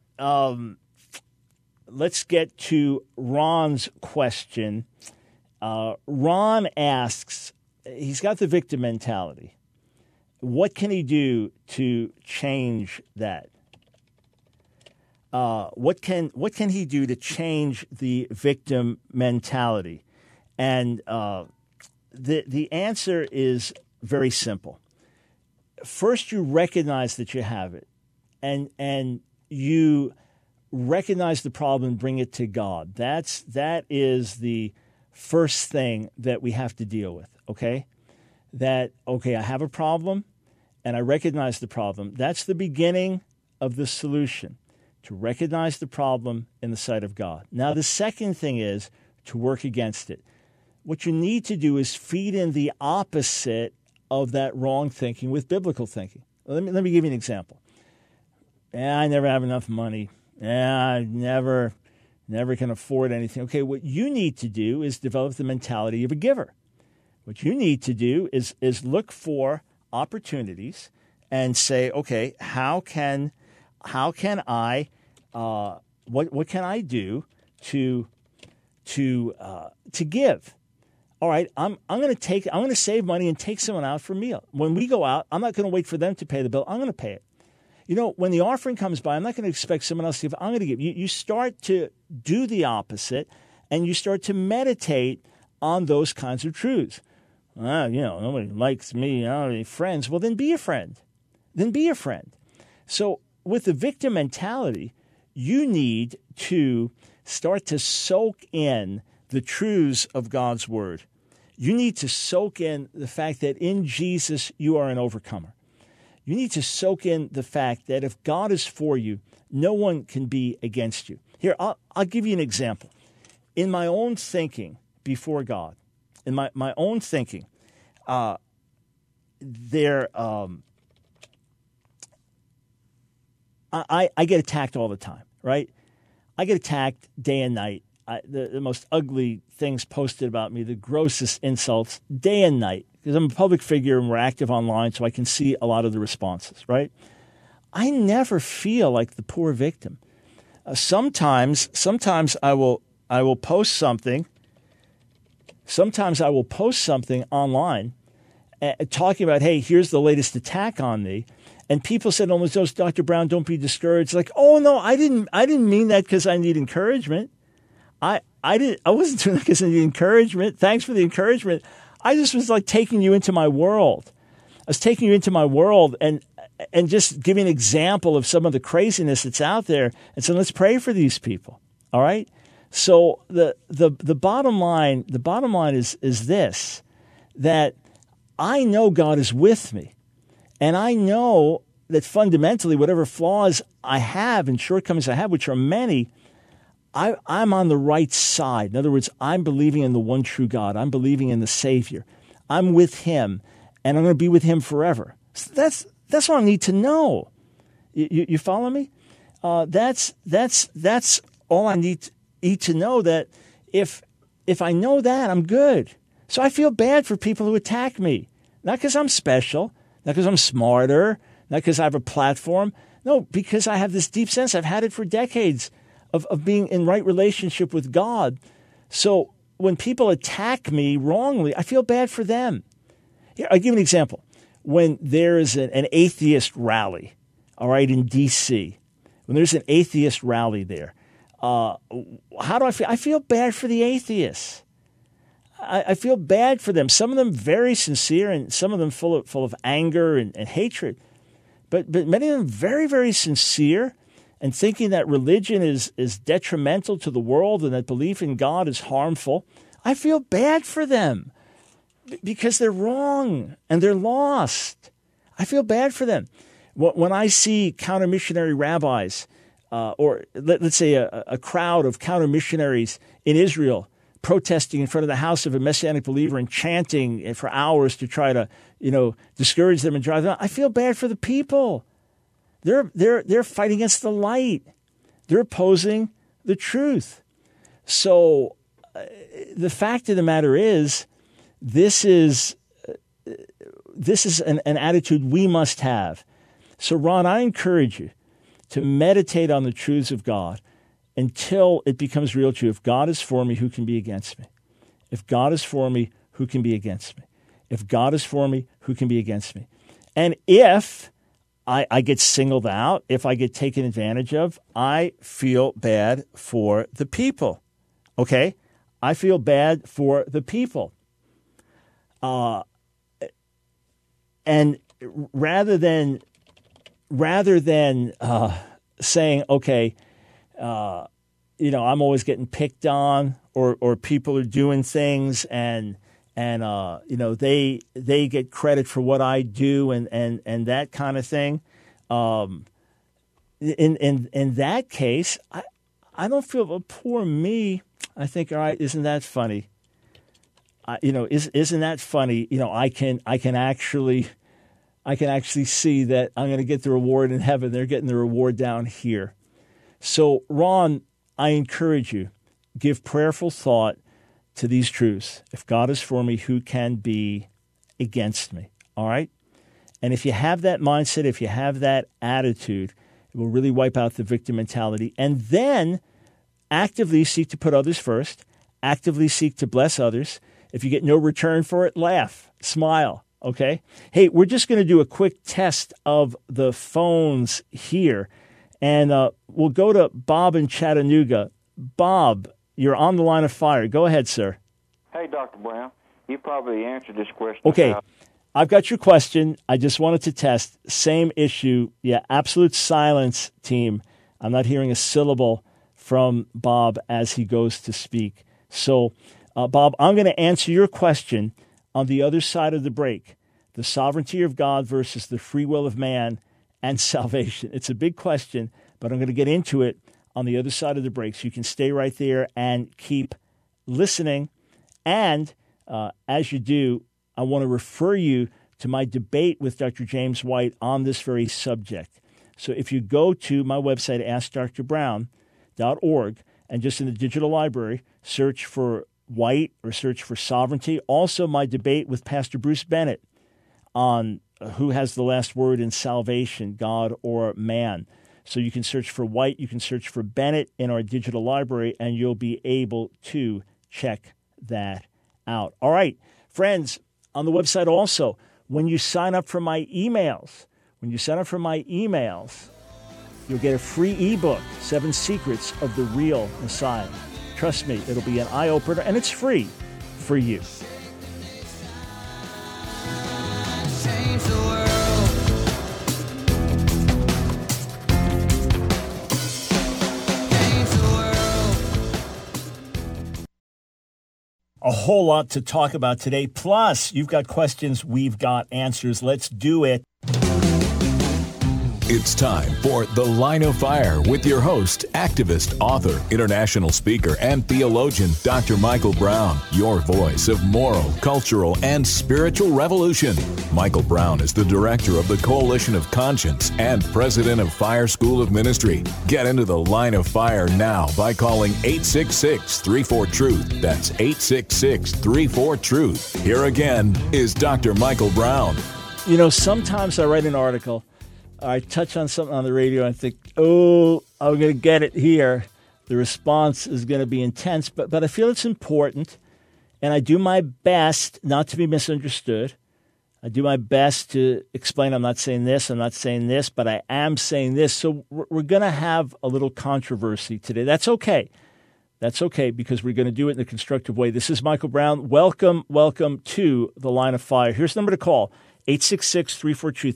Let's get to Ron's question. Ron asks, he's got the victim mentality. What can he do to change that? What can he do to change the victim mentality? And the answer is very simple. First, you recognize that you have it, and you recognize the problem and bring it to God. That is the first thing that we have to deal with, okay? I have a problem, and I recognize the problem. That's the beginning of the solution, to recognize the problem in the sight of God. Now, the second thing is to work against it. What you need to do is feed in the opposite of that wrong thinking with biblical thinking. Let me give you an example. I never have enough money. I never can afford anything. Okay, what you need to do is develop the mentality of a giver. What you need to do is look for opportunities and say, okay, how can I what can I do to give? All right, I'm going to save money and take someone out for a meal. When we go out, I'm not going to wait for them to pay the bill. I'm going to pay it. You know, when the offering comes by, I'm not going to expect someone else to give. I'm going to give. You start to do the opposite, and you start to meditate on those kinds of truths. Nobody likes me. I don't have any friends. Well, then be a friend. So with the victim mentality, you need to start to soak in the truths of God's word. You need to soak in the fact that in Jesus you are an overcomer. You need to soak in the fact that if God is for you, no one can be against you. Here, I'll give you an example. In my own thinking before God, in my own thinking, I get attacked all the time, right? I get attacked day and night. The most ugly things posted about me, the grossest insults, day and night, because I'm a public figure and we're active online, so I can see a lot of the responses, right? I never feel like the poor victim. Sometimes I will post something. Sometimes I will post something online talking about, hey, here's the latest attack on me. And people said, almost, oh, Dr. Brown, don't be discouraged. Like, oh, no, I didn't mean that because I need encouragement. I wasn't doing that because I need encouragement. Thanks for the encouragement. I just was like taking you into my world. I was taking you into my world and just giving an example of some of the craziness that's out there. And so let's pray for these people. All right. So the bottom line is this, that I know God is with me. And I know that fundamentally, whatever flaws I have and shortcomings I have, which are many, I'm on the right side. In other words, I'm believing in the one true God. I'm believing in the Savior. I'm with him, and I'm going to be with him forever. So that's what I need to know. You follow me? That's all I need to know, that if I know that, I'm good. So I feel bad for people who attack me. Not because I'm special, not because I'm smarter, not because I have a platform. No, because I have this deep sense. I've had it for decades of being in right relationship with God. So when people attack me wrongly, I feel bad for them. Here, I'll give you an example. When there is an atheist rally, all right, in D.C., when there's an atheist rally there, how do I feel? I feel bad for the atheists. I feel bad for them. Some of them very sincere, and some of them full of anger and hatred. But many of them very, very sincere, and thinking that religion is detrimental to the world and that belief in God is harmful. I feel bad for them because they're wrong and they're lost. I feel bad for them. When I see counter-missionary rabbis, or let's say a crowd of counter-missionaries in Israel protesting in front of the house of a Messianic believer and chanting for hours to try to, discourage them and drive them out, I feel bad for the people. They're fighting against the light. They're opposing the truth. So the fact of the matter is, this is an attitude we must have. So, Ron, I encourage you to meditate on the truths of God until it becomes real to you. If God is for me, who can be against me? If God is for me, who can be against me? If God is for me, who can be against me? And if I get singled out, if I get taken advantage of, I feel bad for the people. Okay? I feel bad for the people. And rather than saying, okay, I'm always getting picked on, or people are doing things and they get credit for what I do and that kind of thing. In that case, I don't feel, poor me. I think, all right, isn't that funny? Isn't that funny? I can actually see that I'm going to get the reward in heaven. They're getting the reward down here. So, Ron, I encourage you, give prayerful thought to these truths. If God is for me, who can be against me? All right? And if you have that mindset, if you have that attitude, it will really wipe out the victim mentality. And then actively seek to put others first, actively seek to bless others. If you get no return for it, laugh, smile. Okay? Hey, we're just going to do a quick test of the phones here. And we'll go to Bob in Chattanooga. Bob, you're on the line of fire. Go ahead, sir. Hey, Dr. Brown. You probably answered this question. Okay. I've got your question. I just wanted to test. Same issue. Yeah, absolute silence, team. I'm not hearing a syllable from Bob as he goes to speak. So, Bob, I'm going to answer your question on the other side of the break. The sovereignty of God versus the free will of man and salvation. It's a big question, but I'm going to get into it on the other side of the break. So you can stay right there and keep listening. And as you do, I want to refer you to my debate with Dr. James White on this very subject. So if you go to my website, AskDrBrown.org, and just in the digital library, search for White or search for sovereignty. Also, my debate with Pastor Bruce Bennett on who has the last word in salvation, God or man. So you can search for White, you can search for Bennett in our digital library, and you'll be able to check that out. All right, friends, on the website also, when you sign up for my emails, you'll get a free ebook, 7 Secrets of the Real Messiah. Trust me, it'll be an eye-opener, and it's free for you. Change the world. Change the world. A whole lot to talk about today. Plus, you've got questions, we've got answers. Let's do it. It's time for The Line of Fire with your host, activist, author, international speaker, and theologian, Dr. Michael Brown, your voice of moral, cultural, and spiritual revolution. Michael Brown is the director of the Coalition of Conscience and president of Fire School of Ministry. Get into The Line of Fire now by calling 866-34-TRUTH. That's 866-34-TRUTH. Here again is Dr. Michael Brown. You know, sometimes I write an article, I touch on something on the radio, and I think, oh, I'm going to get it here. The response is going to be intense, but I feel it's important, and I do my best not to be misunderstood. I do my best to explain I'm not saying this, but I am saying this. So we're going to have a little controversy today. That's okay. That's okay, because we're going to do it in a constructive way. This is Michael Brown. Welcome to The Line of Fire. Here's the number to call. 866-34-TRUTH,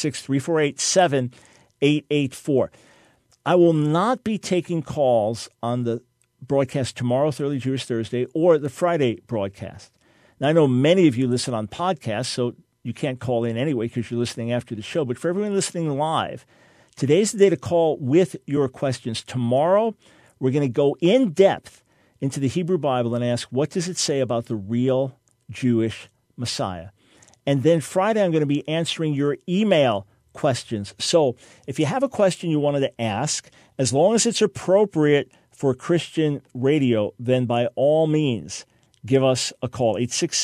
866-348-7884. I will not be taking calls on the broadcast tomorrow, Thoroughly Jewish Thursday, or the Friday broadcast. Now, I know many of you listen on podcasts, so you can't call in anyway because you're listening after the show. But for everyone listening live, today's the day to call with your questions. Tomorrow, we're going to go in depth into the Hebrew Bible and ask, what does it say about the real Jewish Messiah? And then Friday, I'm going to be answering your email questions. So if you have a question you wanted to ask, as long as it's appropriate for Christian radio, then by all means, give us a call,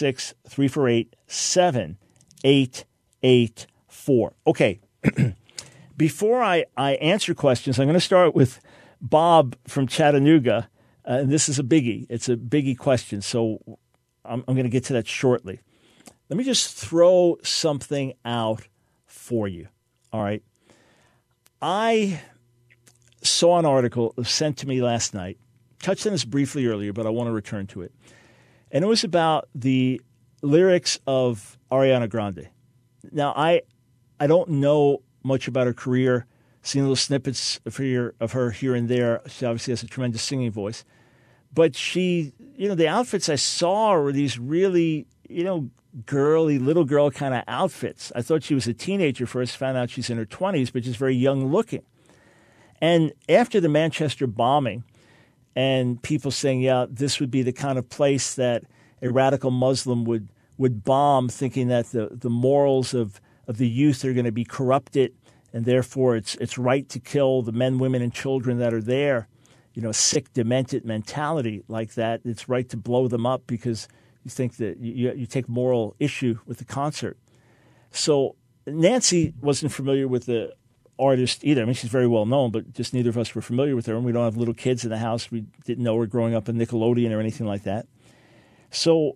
866-348-7884. Okay, before I answer questions, I'm going to start with Bob from Chattanooga. And this is a biggie. It's a biggie question, so I'm going to get to that shortly. Let me just throw something out for you, all right? I saw an article sent to me last night. Touched on this briefly earlier, but I want to return to it. And it was about the lyrics of Ariana Grande. Now, I don't know much about her career, seen little snippets of her here and there. She obviously has a tremendous singing voice. But she, the outfits I saw were these really, girly, little girl kind of outfits. I thought she was a teenager first, found out she's in her 20s, but just very young looking. And after the Manchester bombing, and people saying, yeah, this would be the kind of place that a radical Muslim would bomb, thinking that the morals of the youth are going to be corrupted, and therefore it's right to kill the men, women, and children that are there. Sick, demented mentality like that. It's right to blow them up because you think that you take moral issue with the concert. So Nancy wasn't familiar with the artist either. I mean, she's very well known, but just neither of us were familiar with her. And we don't have little kids in the house. We didn't know her growing up in Nickelodeon or anything like that. So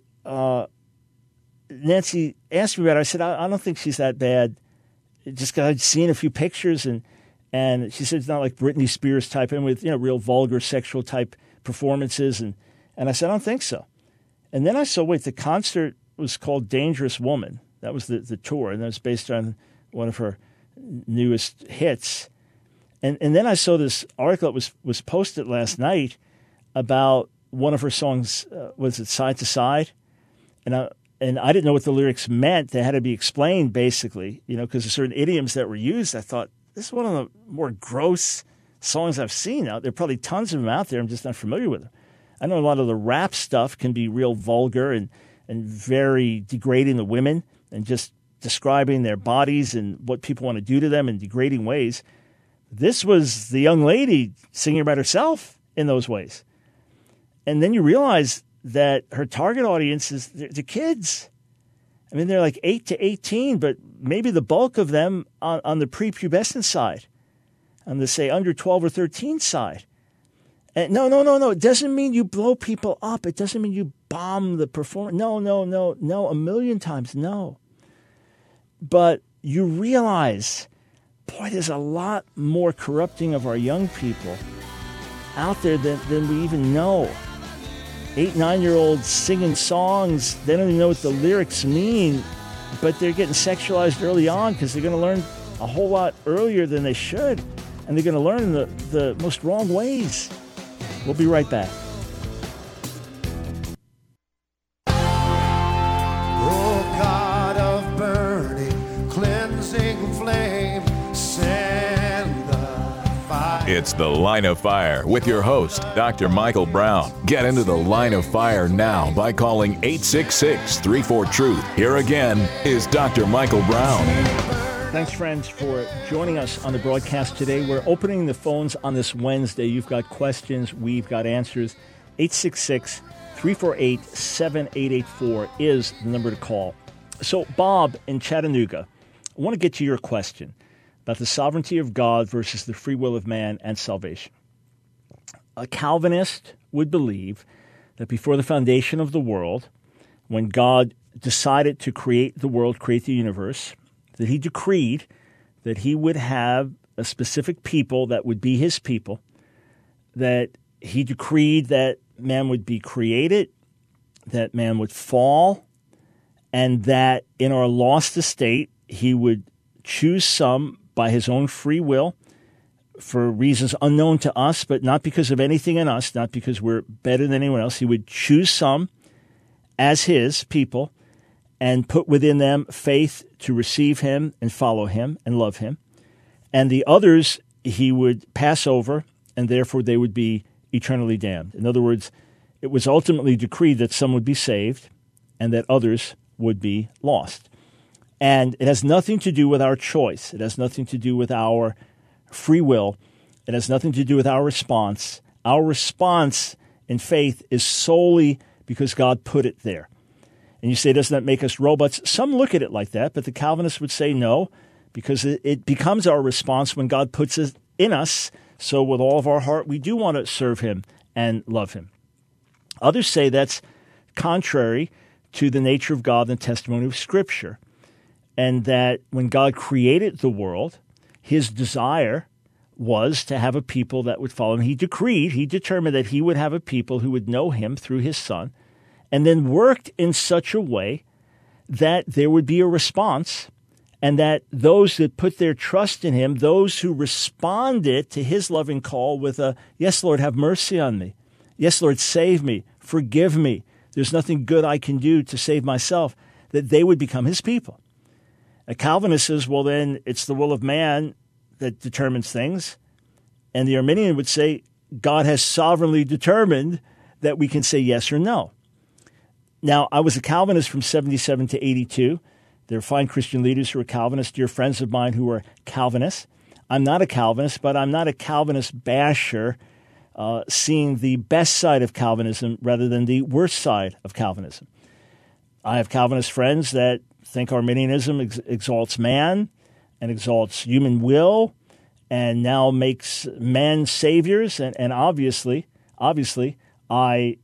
Nancy asked me about her. I said, I don't think she's that bad. Just because I'd seen a few pictures, and she said it's not like Britney Spears type, and with real vulgar sexual type performances. And I said, I don't think so. And then I saw, the concert was called Dangerous Woman. That was the tour, and that was based on one of her newest hits. And then I saw this article that was posted last night about one of her songs, was it Side to Side? And I didn't know what the lyrics meant. They had to be explained, basically, because of certain idioms that were used. I thought, this is one of the more gross songs I've seen out there. Probably tons of them out there. I'm just not familiar with them. I know a lot of the rap stuff can be real vulgar and very degrading to women and just describing their bodies and what people want to do to them in degrading ways. This was the young lady singing about herself in those ways. And then you realize that her target audience is the kids. I mean, they're like 8 to 18, but maybe the bulk of them on the prepubescent side, on the, say, under 12 or 13 side. And no. It doesn't mean you blow people up. It doesn't mean you bomb the performance. No. A million times no. But you realize, boy, there's a lot more corrupting of our young people out there than we even know. 8, 9-year-olds singing songs, they don't even know what the lyrics mean, but they're getting sexualized early on because they're going to learn a whole lot earlier than they should, and they're going to learn in the most wrong ways. We'll be right back. Oh God of burning, cleansing flame, send It's The Line of Fire with your host, Dr. Michael Brown. Get into the Line of Fire now by calling 866-34-TRUTH. Here again is Dr. Michael Brown. Thanks, friends, for joining us on the broadcast today. We're opening the phones on this Wednesday. You've got questions. We've got answers. 866-348-7884 is the number to call. So, Bob in Chattanooga, I want to get to your question about the sovereignty of God versus the free will of man and salvation. A Calvinist would believe that before the foundation of the world, when God decided to create the world, create the universe, that he decreed that he would have a specific people that would be his people, that he decreed that man would be created, that man would fall, and that in our lost estate, he would choose some by his own free will for reasons unknown to us, but not because of anything in us, not because we're better than anyone else. He would choose some as his people and put within them faith to receive him and follow him and love him. And the others he would pass over, and therefore they would be eternally damned. In other words, it was ultimately decreed that some would be saved and that others would be lost. And it has nothing to do with our choice. It has nothing to do with our free will. It has nothing to do with our response. Our response in faith is solely because God put it there. And you say, doesn't that make us robots? Some look at it like that, but the Calvinists would say no, because it becomes our response when God puts it in us. So with all of our heart, we do want to serve him and love him. Others say that's contrary to the nature of God and the testimony of Scripture, and that when God created the world, his desire was to have a people that would follow him. He determined that he would have a people who would know him through his Son, and then worked in such a way that there would be a response, and that those that put their trust in him, those who responded to his loving call with a, yes, Lord, have mercy on me. Yes, Lord, save me, forgive me. There's nothing good I can do to save myself, that they would become his people. A Calvinist says, well, then it's the will of man that determines things. And the Arminian would say, God has sovereignly determined that we can say yes or no. Now, I was a Calvinist from 77 to 82. There are fine Christian leaders who are Calvinists, dear friends of mine who are Calvinists. I'm not a Calvinist, but I'm not a Calvinist basher, seeing the best side of Calvinism rather than the worst side of Calvinism. I have Calvinist friends that think Arminianism exalts man and exalts human will and now makes men saviors. And obviously, I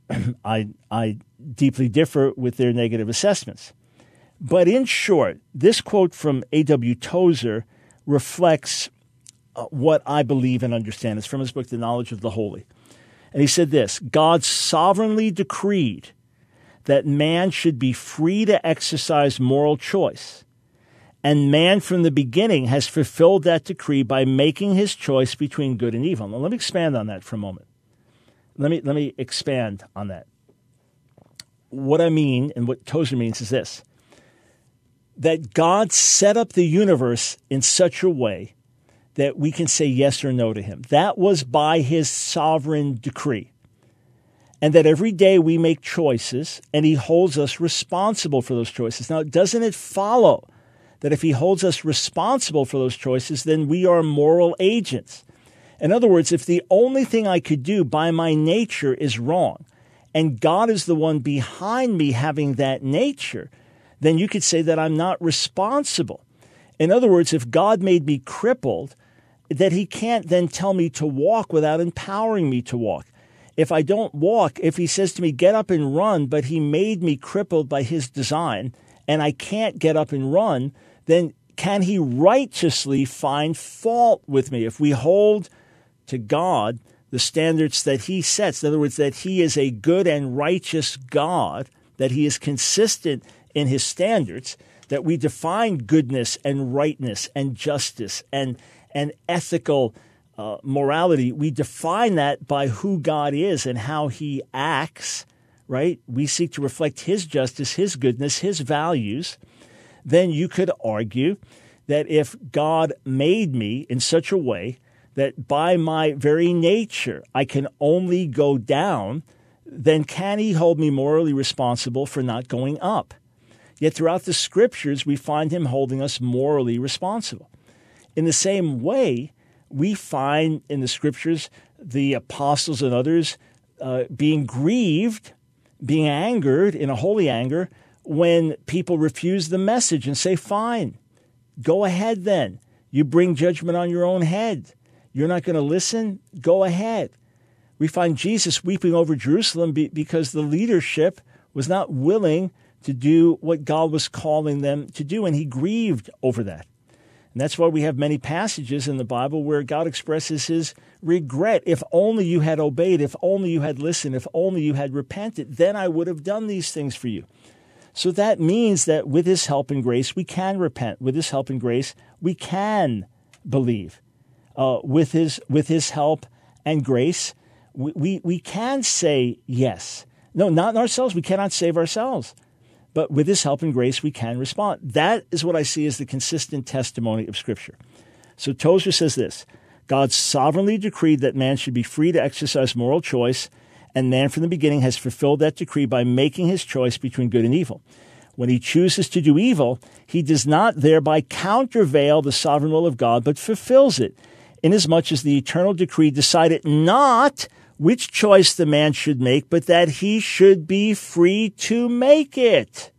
deeply differ with their negative assessments. But in short, this quote from A.W. Tozer reflects what I believe and understand. It's from his book, The Knowledge of the Holy. And he said this: God sovereignly decreed that man should be free to exercise moral choice. And man from the beginning has fulfilled that decree by making his choice between good and evil. Now, let me expand on that for a moment. Let me expand on that. What I mean and what Tozer means is this: that God set up the universe in such a way that we can say yes or no to him. That was by his sovereign decree. And that every day we make choices, and he holds us responsible for those choices. Now, doesn't it follow that if he holds us responsible for those choices, then we are moral agents? In other words, if the only thing I could do by my nature is wrong, and God is the one behind me having that nature, then you could say that I'm not responsible. In other words, if God made me crippled, that he can't then tell me to walk without empowering me to walk. If I don't walk, if he says to me, get up and run, but he made me crippled by his design, and I can't get up and run, then can he righteously find fault with me? If we hold to God the standards that he sets, in other words, that he is a good and righteous God, that he is consistent in his standards, that we define goodness and rightness and justice and ethical morality, we define that by who God is and how he acts, right? We seek to reflect his justice, his goodness, his values. Then you could argue that if God made me in such a way that by my very nature I can only go down, then can he hold me morally responsible for not going up? Yet throughout the scriptures, we find him holding us morally responsible. In the same way, we find in the scriptures the apostles and others being grieved, being angered in a holy anger when people refuse the message and say, fine, go ahead then. You bring judgment on your own head. You're not going to listen? Go ahead. We find Jesus weeping over Jerusalem because the leadership was not willing to do what God was calling them to do, and he grieved over that. And that's why we have many passages in the Bible where God expresses his regret. If only you had obeyed, if only you had listened, if only you had repented, then I would have done these things for you. So that means that with his help and grace, we can repent. With his help and grace, we can believe. With his help and grace, we can say yes. No, not in ourselves. We cannot save ourselves. But with his help and grace, we can respond. That is what I see as the consistent testimony of Scripture. So Tozer says this: God sovereignly decreed that man should be free to exercise moral choice, and man from the beginning has fulfilled that decree by making his choice between good and evil. When he chooses to do evil, he does not thereby countervail the sovereign will of God, but fulfills it, inasmuch as the eternal decree decided not which choice the man should make, but that he should be free to make it.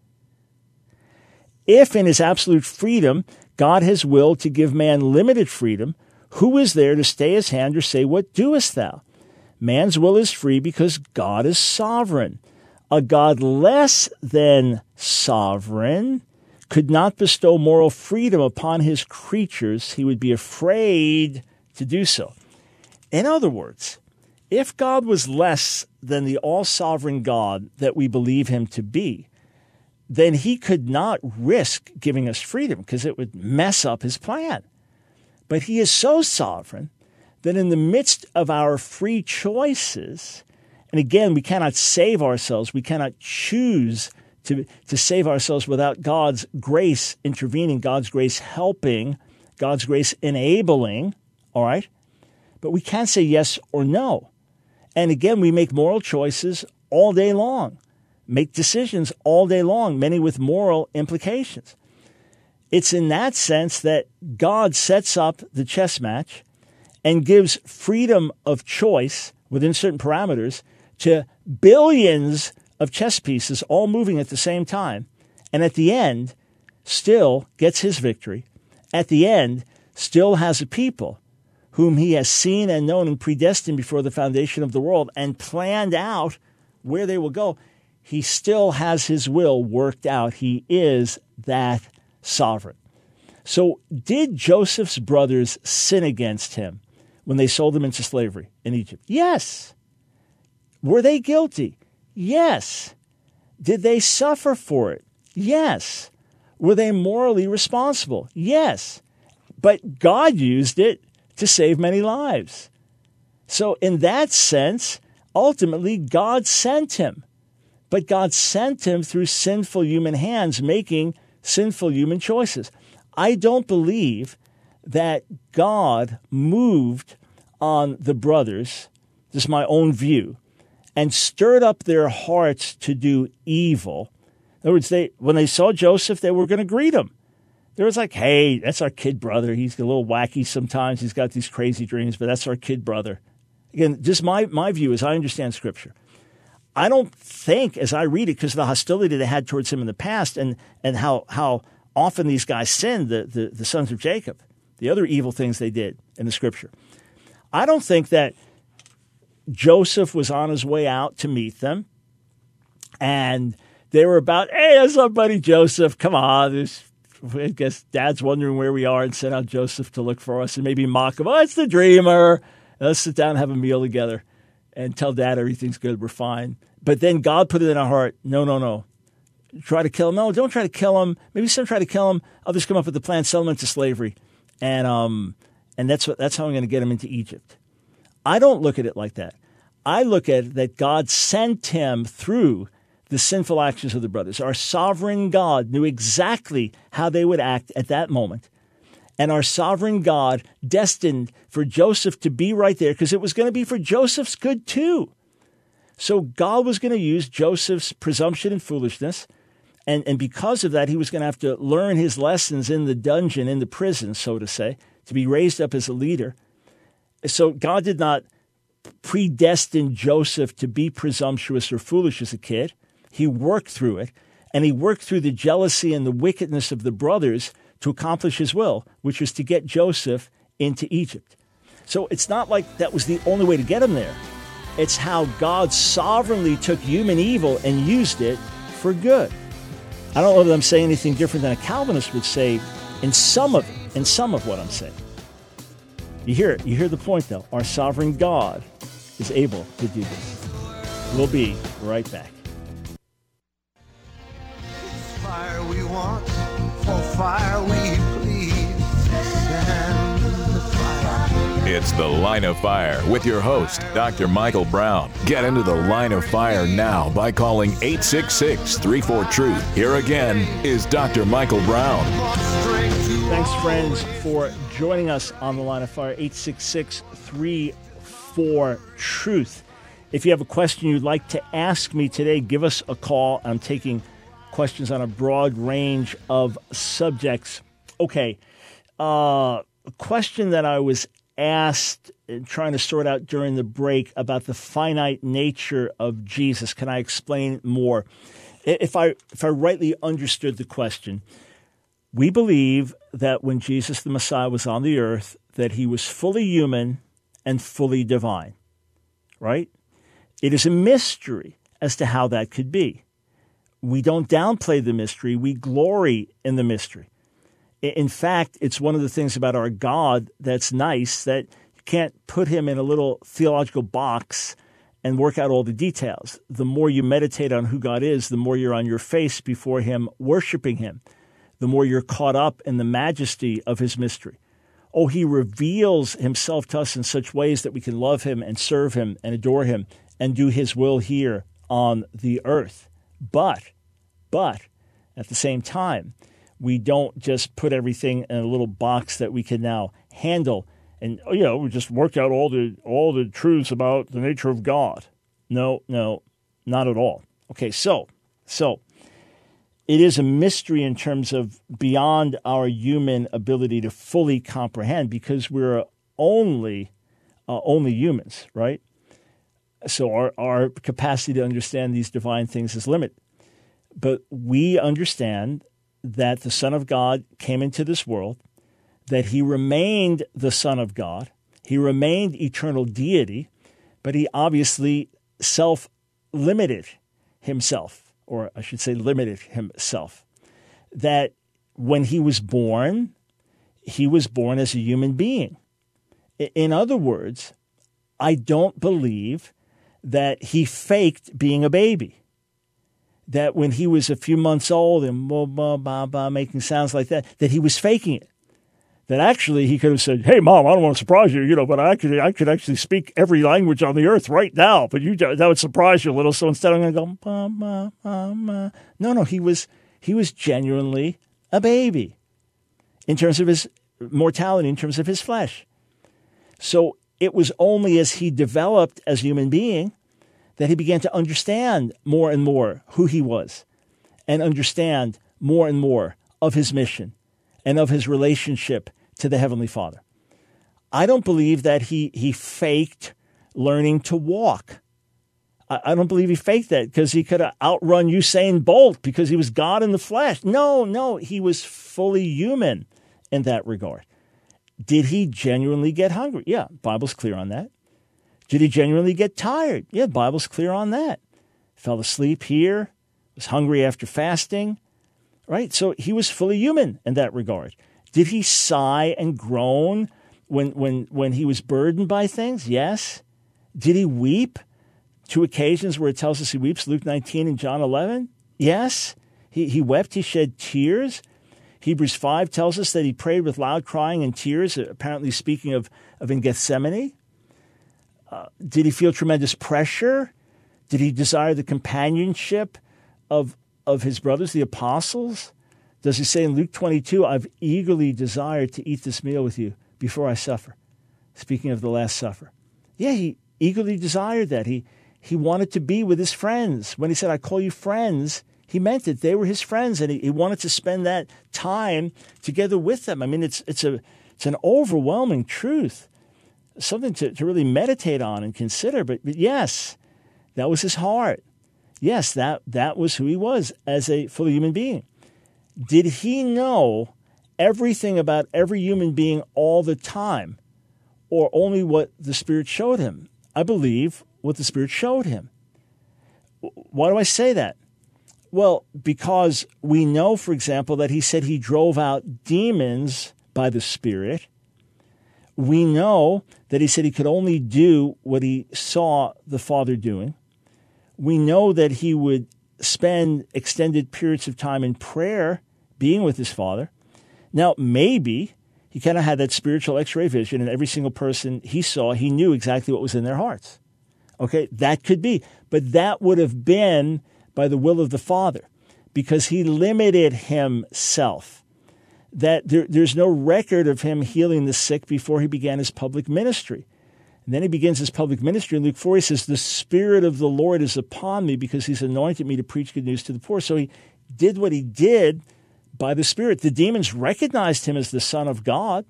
If in his absolute freedom God has willed to give man limited freedom, who is there to stay his hand or say, what doest thou? Man's will is free because God is sovereign. A God less than sovereign could not bestow moral freedom upon his creatures. He would be afraid to do so. In other words, if God was less than the all-sovereign God that we believe him to be, then he could not risk giving us freedom because it would mess up his plan. But he is so sovereign that in the midst of our free choices, and again, we cannot save ourselves, we cannot choose to save ourselves without God's grace intervening, God's grace helping, God's grace enabling, all right? But we can say yes or no. And again, we make moral choices all day long, make decisions all day long, many with moral implications. It's in that sense that God sets up the chess match and gives freedom of choice within certain parameters to billions of chess pieces all moving at the same time. And at the end, still gets his victory. At the end, still has a people whom he has seen and known and predestined before the foundation of the world and planned out where they will go. He still has his will worked out. He is that sovereign. So did Joseph's brothers sin against him when they sold him into slavery in Egypt? Yes. Were they guilty? Yes. Did they suffer for it? Yes. Were they morally responsible? Yes. But God used it to save many lives. So in that sense, ultimately, God sent him. But God sent him through sinful human hands, making sinful human choices. I don't believe that God moved on the brothers, this is my own view, and stirred up their hearts to do evil. In other words, when they saw Joseph, they were going to greet him. They was like, hey, that's our kid brother. He's a little wacky sometimes. He's got these crazy dreams, but that's our kid brother. Again, just my view as I understand Scripture. I don't think, as I read it, because of the hostility they had towards him in the past and how often these guys sinned, the sons of Jacob, the other evil things they did in the Scripture. I don't think that Joseph was on his way out to meet them, and they were about, hey, that's our buddy Joseph. Come on, I guess Dad's wondering where we are and sent out Joseph to look for us and maybe mock him. Oh, it's the dreamer. Let's sit down and have a meal together and tell Dad everything's good. We're fine. But then God put it in our heart. No. Try to kill him. No, don't try to kill him. Maybe some try to kill him. Others come up with the plan, sell him into slavery. And that's how I'm going to get him into Egypt. I don't look at it like that. I look at it that God sent him through the sinful actions of the brothers. Our sovereign God knew exactly how they would act at that moment. And our sovereign God destined for Joseph to be right there because it was going to be for Joseph's good too. So God was going to use Joseph's presumption and foolishness. And because of that, he was going to have to learn his lessons in the dungeon, in the prison, so to say, to be raised up as a leader. So God did not predestine Joseph to be presumptuous or foolish as a kid. He worked through it, and he worked through the jealousy and the wickedness of the brothers to accomplish his will, which was to get Joseph into Egypt. So it's not like that was the only way to get him there. It's how God sovereignly took human evil and used it for good. I don't know that I'm saying anything different than a Calvinist would say in some of what I'm saying. You hear it. You hear the point, though. Our sovereign God is able to do this. We'll be right back. It's fire we want, for fire we plead. Send the fire. It's The Line of Fire with your host, Dr. Michael Brown. Get into the Line of Fire now by calling 866-34-TRUTH. Here again is Dr. Michael Brown. Thanks, friends, for joining us on The Line of Fire, 866-34-TRUTH. If you have a question you'd like to ask me today, give us a call. I'm taking questions on a broad range of subjects. Okay, a question that I was asked, trying to sort out during the break, about the finite nature of Jesus. Can I explain more? If I rightly understood the question, we believe that when Jesus the Messiah was on the earth, that he was fully human and fully divine, right? It is a mystery as to how that could be. We don't downplay the mystery. We glory in the mystery. In fact, it's one of the things about our God that's nice, that you can't put him in a little theological box and work out all the details. The more you meditate on who God is, the more you're on your face before him, worshiping him, the more you're caught up in the majesty of his mystery. Oh, he reveals himself to us in such ways that we can love him and serve him and adore him and do his will here on the earth. But at the same time, we don't just put everything in a little box that we can now handle and, we just work out all the truths about the nature of God. No, not at all. Okay, so it is a mystery in terms of beyond our human ability to fully comprehend, because we're only humans, right? So our capacity to understand these divine things is limited. But we understand that the Son of God came into this world, that he remained the Son of God, he remained eternal deity, but he obviously self-limited himself, or I should say limited himself. That when he was born as a human being. In other words, I don't believe that he faked being a baby. That when he was a few months old and making sounds like that he was faking it. That actually he could have said, "Hey, Mom, I don't want to surprise you, but I could actually speak every language on the earth right now, but that would surprise you a little. So instead, I'm going to go, ma. No, he was genuinely a baby in terms of his mortality, in terms of his flesh. So it was only as he developed as a human being that he began to understand more and more who he was, and understand more and more of his mission and of his relationship to the Heavenly Father. I don't believe that he faked learning to walk. I don't believe he faked that because he could have outrun Usain Bolt because he was God in the flesh. No, he was fully human in that regard. Did he genuinely get hungry? Yeah, Bible's clear on that. Did he genuinely get tired? Yeah, the Bible's clear on that. Fell asleep here, was hungry after fasting, right? So he was fully human in that regard. Did he sigh and groan when he was burdened by things? Yes. Did he weep? 2 occasions where it tells us he weeps, Luke 19 and John 11? Yes. He wept, he shed tears. Hebrews 5 tells us that he prayed with loud crying and tears, apparently speaking of in Gethsemane. Did he feel tremendous pressure? Did he desire the companionship of his brothers, the apostles? Does he say in Luke 22, I've eagerly desired to eat this meal with you before I suffer? Speaking of the Last Supper. Yeah, he eagerly desired that. He wanted to be with his friends. When he said, I call you friends, he meant it. They were his friends, and he wanted to spend that time together with them. I mean, it's an overwhelming truth, something to really meditate on and consider. But yes, that was his heart. Yes, that was who he was as a fully human being. Did he know everything about every human being all the time, or only what the Spirit showed him? I believe what the Spirit showed him. Why do I say that? Well, because we know, for example, that he said he drove out demons by the Spirit. We know that he said he could only do what he saw the Father doing. We know that he would spend extended periods of time in prayer, being with his Father. Now, maybe he kind of had that spiritual X-ray vision, and every single person he saw, he knew exactly what was in their hearts. Okay, that could be. But that would have been by the will of the Father, because he limited himself. That there's no record of him healing the sick before he began his public ministry. And then he begins his public ministry. In Luke 4, he says, the Spirit of the Lord is upon me because he's anointed me to preach good news to the poor. So he did what he did by the Spirit. The demons recognized him as the Son of God.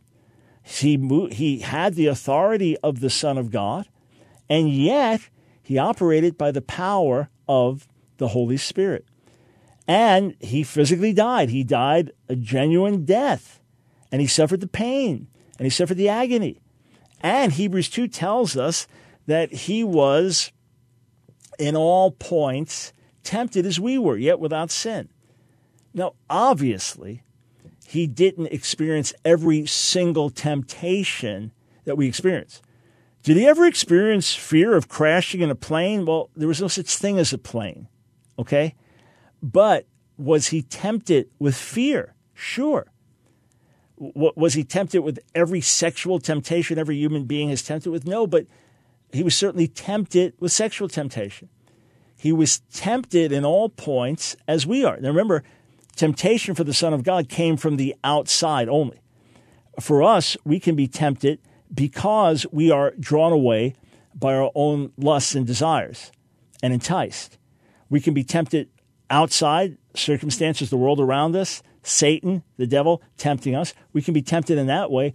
He had the authority of the Son of God, and yet he operated by the power of the Holy Spirit. And he physically died. He died a genuine death, and he suffered the pain, and he suffered the agony. And Hebrews 2 tells us that he was in all points tempted as we were, yet without sin. Now, obviously, he didn't experience every single temptation that we experience. Did he ever experience fear of crashing in a plane? Well, there was no such thing as a plane, okay? But was he tempted with fear? Sure. Was he tempted with every sexual temptation every human being is tempted with? No, but he was certainly tempted with sexual temptation. He was tempted in all points as we are. Now remember, temptation for the Son of God came from the outside only. For us, we can be tempted because we are drawn away by our own lusts and desires and enticed. We can be tempted outside circumstances, the world around us, Satan, the devil, tempting us. We can be tempted in that way,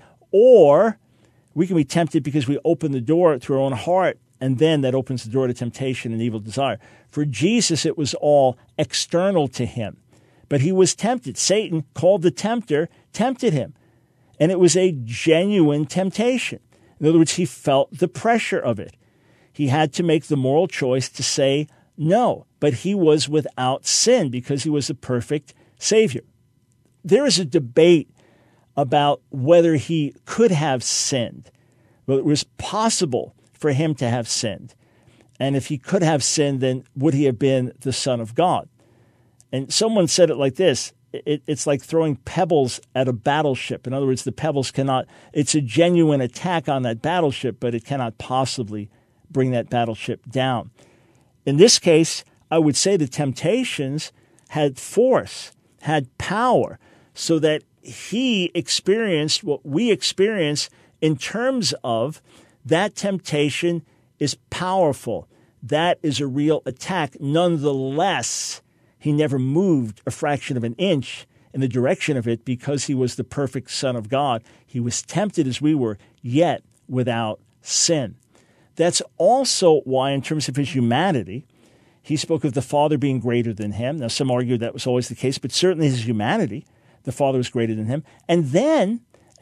or we can be tempted because we open the door through our own heart, and then that opens the door to temptation and evil desire. For Jesus, it was all external to him, but he was tempted. Satan, called the tempter, tempted him, and it was a genuine temptation. In other words, he felt the pressure of it. He had to make the moral choice to say no, but he was without sin because he was the perfect Savior. There is a debate about whether he could have sinned, whether it was possible for him to have sinned. And if he could have sinned, then would he have been the Son of God? And someone said it like this, it's like throwing pebbles at a battleship. In other words, the pebbles it's a genuine attack on that battleship, but it cannot possibly bring that battleship down. In this case, I would say the temptations had force, had power, so that he experienced what we experience in terms of that temptation is powerful. That is a real attack. Nonetheless, he never moved a fraction of an inch in the direction of it because he was the perfect Son of God. He was tempted as we were, yet without sin. That's also why, in terms of his humanity, he spoke of the Father being greater than him. Now, some argue that was always the case, but certainly his humanity, the Father was greater than him. And then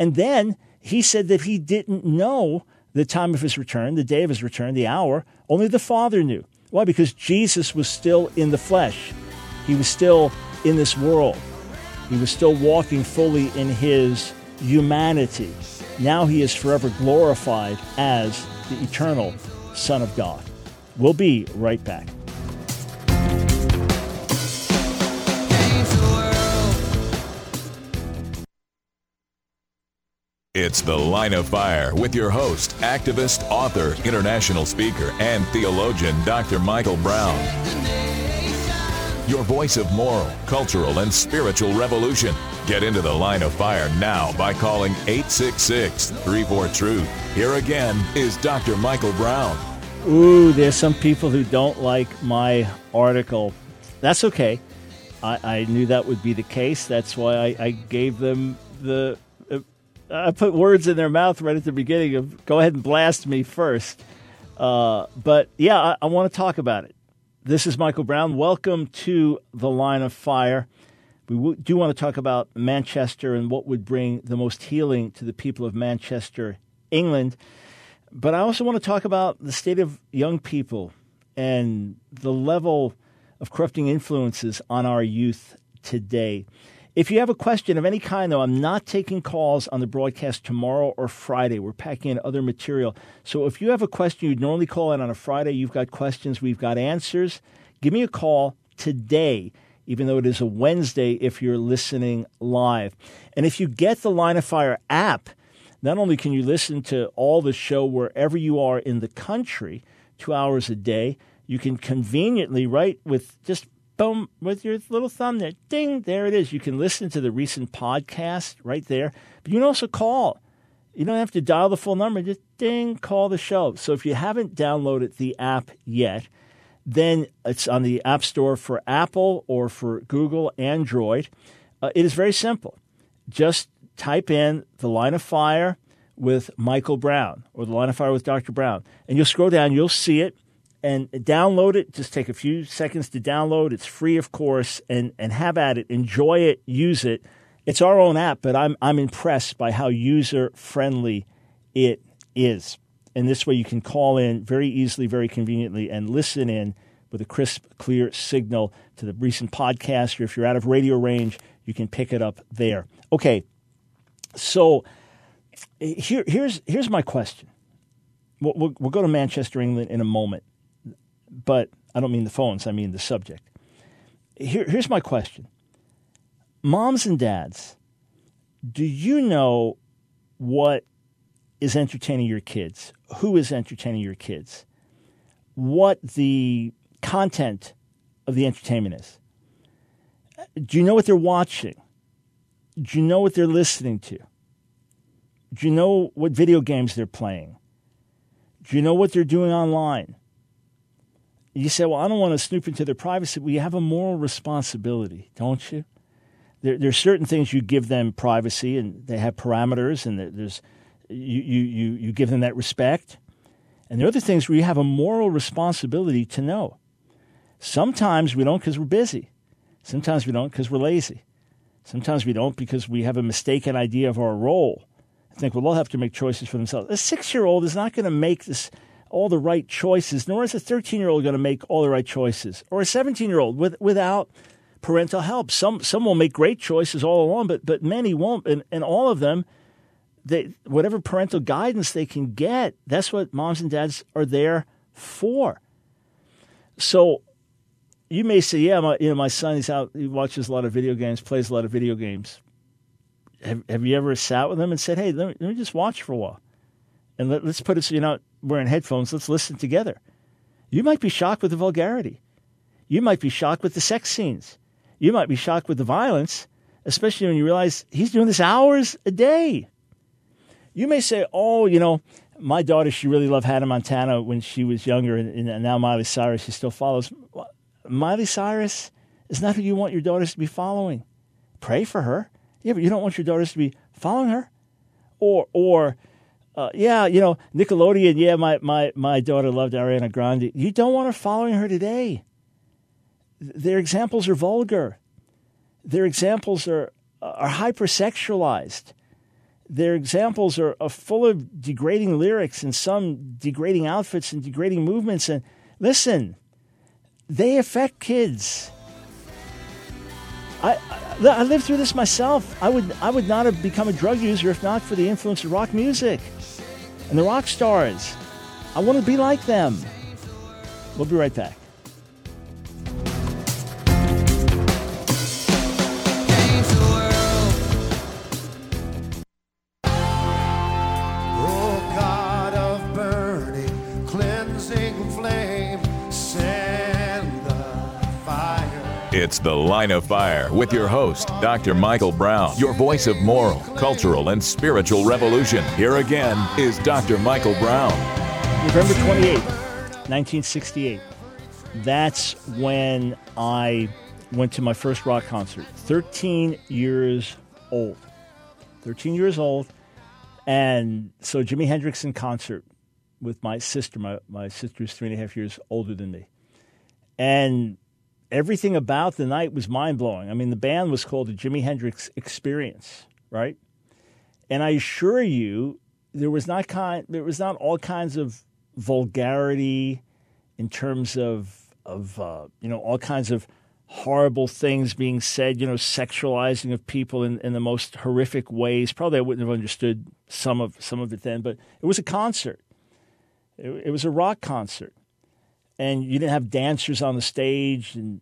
he said that he didn't know the time of his return, the day of his return, the hour. Only the Father knew. Why? Because Jesus was still in the flesh. He was still in this world. He was still walking fully in his humanity. Now he is forever glorified as the eternal Son of God. We'll be right back. It's The Line of Fire with your host, activist, author, international speaker, and theologian, Dr. Michael Brown. your voice of moral, cultural, and spiritual revolution. Get into the Line of Fire now by calling 866-34-TRUTH. Here again is Dr. Michael Brown. Ooh, there's some people who don't like my article. That's okay. I knew that would be the case. That's why I gave them I put words in their mouth right at the beginning of go ahead and blast me first. But yeah, I want to talk about it. This is Michael Brown. Welcome to the Line of Fire. We do want to talk about Manchester and what would bring the most healing to the people of Manchester, England. But I also want to talk about the state of young people and the level of corrupting influences on our youth today. If you have a question of any kind, though, I'm not taking calls on the broadcast tomorrow or Friday. We're packing in other material. So if you have a question, you'd normally call in on a Friday. You've got questions. We've got answers. Give me a call today, even though it is a Wednesday if you're listening live. And if you get the Line of Fire app, not only can you listen to all the show wherever you are in the country, 2 hours a day, you can conveniently, right, with just boom, with your little thumb there, ding, there it is. You can listen to the recent podcast right there. But you can also call. You don't have to dial the full number. Just ding, call the show. So if you haven't downloaded the app yet, then it's on the App Store for Apple or for Google, Android. It is very simple. Just type in the Line of Fire with Michael Brown or the Line of Fire with Dr. Brown. And you'll scroll down. You'll see it. And download it. Just take a few seconds to download. It's free, of course, and have at it. Enjoy it. Use it. It's our own app, but I'm impressed by how user-friendly it is. And this way you can call in very easily, very conveniently, and listen in with a crisp, clear signal to the recent podcast. Or if you're out of radio range, you can pick it up there. Okay, so here's my question. We'll go to Manchester, England in a moment. But I don't mean the phones, I mean the subject. Here's my question. Moms and dads, do you know what is entertaining your kids? Who is entertaining your kids? What the content of the entertainment is? Do you know what they're watching? Do you know what they're listening to? Do you know what video games they're playing? Do you know what they're doing online? You say, well, I don't want to snoop into their privacy. Well, you have a moral responsibility, don't you? There's certain things you give them privacy, and they have parameters, and there's you give them that respect. And there are other things where you have a moral responsibility to know. Sometimes we don't because we're busy. Sometimes we don't because we're lazy. Sometimes we don't because we have a mistaken idea of our role. I think, well, they'll have to make choices for themselves. A 6-year-old is not going to make all the right choices, nor is a 13-year-old going to make all the right choices, or a 17-year-old without parental help. Some will make great choices all along, but many won't, and all of them, whatever parental guidance they can get, that's what moms and dads are there for. So you may say, yeah, my son, he's out, he watches a lot of video games, plays a lot of video games. Have you ever sat with him and said, hey, let me just watch for a while, and let's put it so you're not wearing headphones, let's listen together. You might be shocked with the vulgarity. You might be shocked with the sex scenes. You might be shocked with the violence, especially when you realize he's doing this hours a day. You may say, oh, my daughter, she really loved Hannah Montana when she was younger, and now Miley Cyrus, she still follows. Miley Cyrus is not who you want your daughters to be following. Pray for her. Yeah, but you don't want your daughters to be following her. Nickelodeon, yeah, my daughter loved Ariana Grande. You don't want her following her today. Their examples are vulgar. Their examples are hypersexualized. Their examples are full of degrading lyrics and some degrading outfits and degrading movements. And listen, they affect kids. I lived through this myself. I would not have become a drug user if not for the influence of rock music and the rock stars. I want to be like them. We'll be right back. Oh God of burning, cleansing flame, send the fire. It's The Line of Fire with your host, Dr. Michael Brown, your voice of moral, cultural, and spiritual revolution. Here again is Dr. Michael Brown. November 28th, 1968. That's when I went to my first rock concert. 13 years old. 13 years old. And so Jimi Hendrix in concert with my sister. My sister's 3.5 years older than me. And everything about the night was mind-blowing. I mean, the band was called the Jimi Hendrix Experience, right? And I assure you, there was not all kinds of vulgarity in terms of all kinds of horrible things being said, sexualizing of people in the most horrific ways. Probably I wouldn't have understood some of it then, but it was a concert. It was a rock concert. And you didn't have dancers on the stage and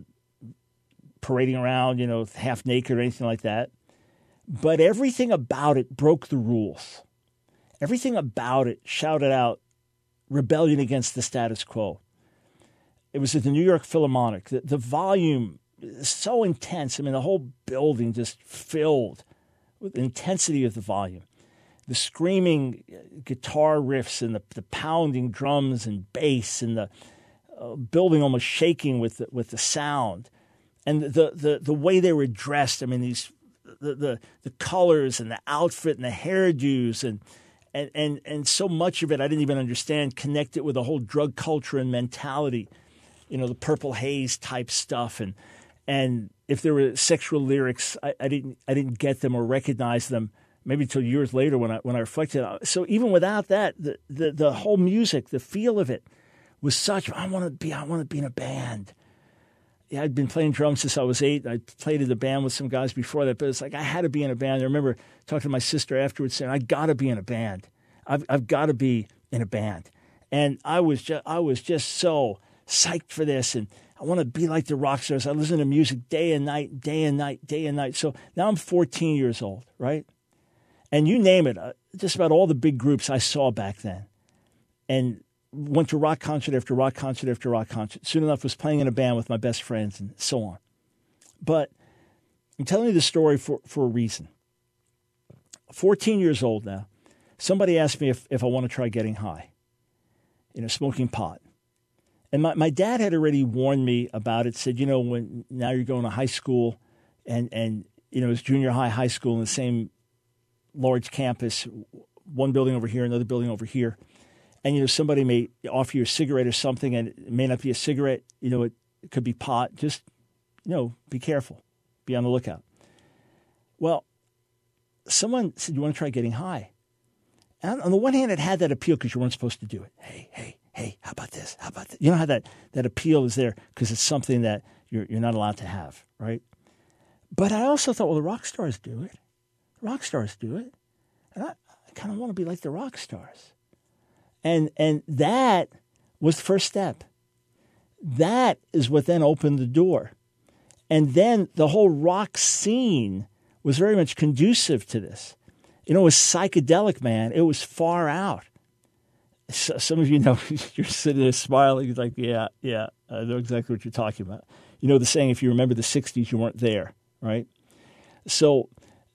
parading around, half naked or anything like that. But everything about it broke the rules. Everything about it shouted out rebellion against the status quo. It was at the New York Philharmonic. The volume is so intense. I mean, the whole building just filled with the intensity of the volume. The screaming guitar riffs and the pounding drums and bass and the building almost shaking with the sound. And the way they were dressed, I mean, the colors and the outfit and the hairdos and so much of it I didn't even understand, connected with the whole drug culture and mentality. The Purple Haze type stuff, and if there were sexual lyrics, I didn't get them or recognize them maybe until years later when I reflected. So even without that, the whole music, the feel of it was such. I want to be in a band. Yeah, I'd been playing drums since I was 8. I played in the band with some guys before that, but it's like I had to be in a band. I remember talking to my sister afterwards saying, "I got to be in a band. I've got to be in a band," and I was just so psyched for this, and I want to be like the rock stars. I listen to music day and night, day and night, day and night. So now I'm 14 years old, right? And you name it, just about all the big groups I saw back then, and went to rock concert after rock concert after rock concert. Soon enough, was playing in a band with my best friends and so on. But I'm telling you the story for a reason. 14 years old now. Somebody asked me if I want to try getting high, smoking pot. And my dad had already warned me about it, said, when now you're going to high school and it's junior high school in the same large campus, one building over here, another building over here. And, somebody may offer you a cigarette or something, and it may not be a cigarette. It could be pot. Just, be careful. Be on the lookout. Well, someone said, you want to try getting high? And on the one hand, it had that appeal because you weren't supposed to do it. Hey, how about this? How about that? You know how that appeal is there because it's something that you're not allowed to have, right? But I also thought, well, the rock stars do it. Rock stars do it. And I kind of want to be like the rock stars. And that was the first step. That is what then opened the door. And then the whole rock scene was very much conducive to this. It was psychedelic, man. It was far out. So, some of you know, you're sitting there smiling. You're like, yeah, I know exactly what you're talking about. The saying, if you remember the 60s, you weren't there, right? So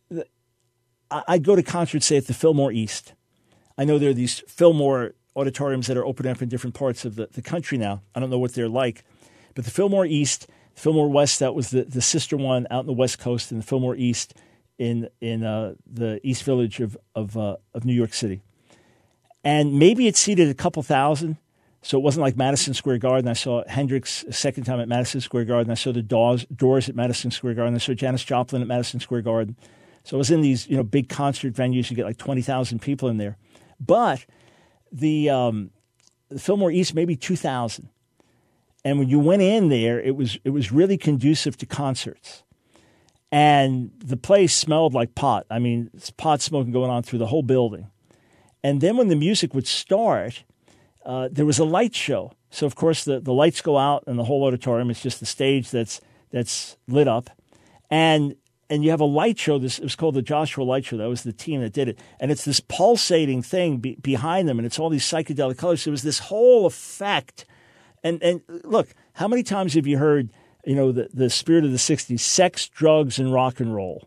I go to concerts, say, at the Fillmore East. I know there are these Fillmore auditoriums that are opening up in different parts of the country now. I don't know what they're like. But the Fillmore East, Fillmore West, that was the sister one out in the West Coast, and the Fillmore East in the East Village of New York City. And maybe it seated a couple thousand, so it wasn't like Madison Square Garden. I saw Hendrix a second time at Madison Square Garden. I saw the Doors at Madison Square Garden. I saw Janis Joplin at Madison Square Garden. So I was in these big concert venues. You get like 20,000 people in there. But the Fillmore East, maybe 2,000. And when you went in there, it was really conducive to concerts. And the place smelled like pot. I mean, it's pot smoking going on through the whole building. And then when the music would start, there was a light show. So, of course, the lights go out in the whole auditorium. It's just the stage that's lit up. And you have a light show. It was called the Joshua Light Show. That was the team that did it. And it's this pulsating thing behind them, and it's all these psychedelic colors. It was this whole effect. And look, how many times have you heard the spirit of the 60s, sex, drugs, and rock and roll.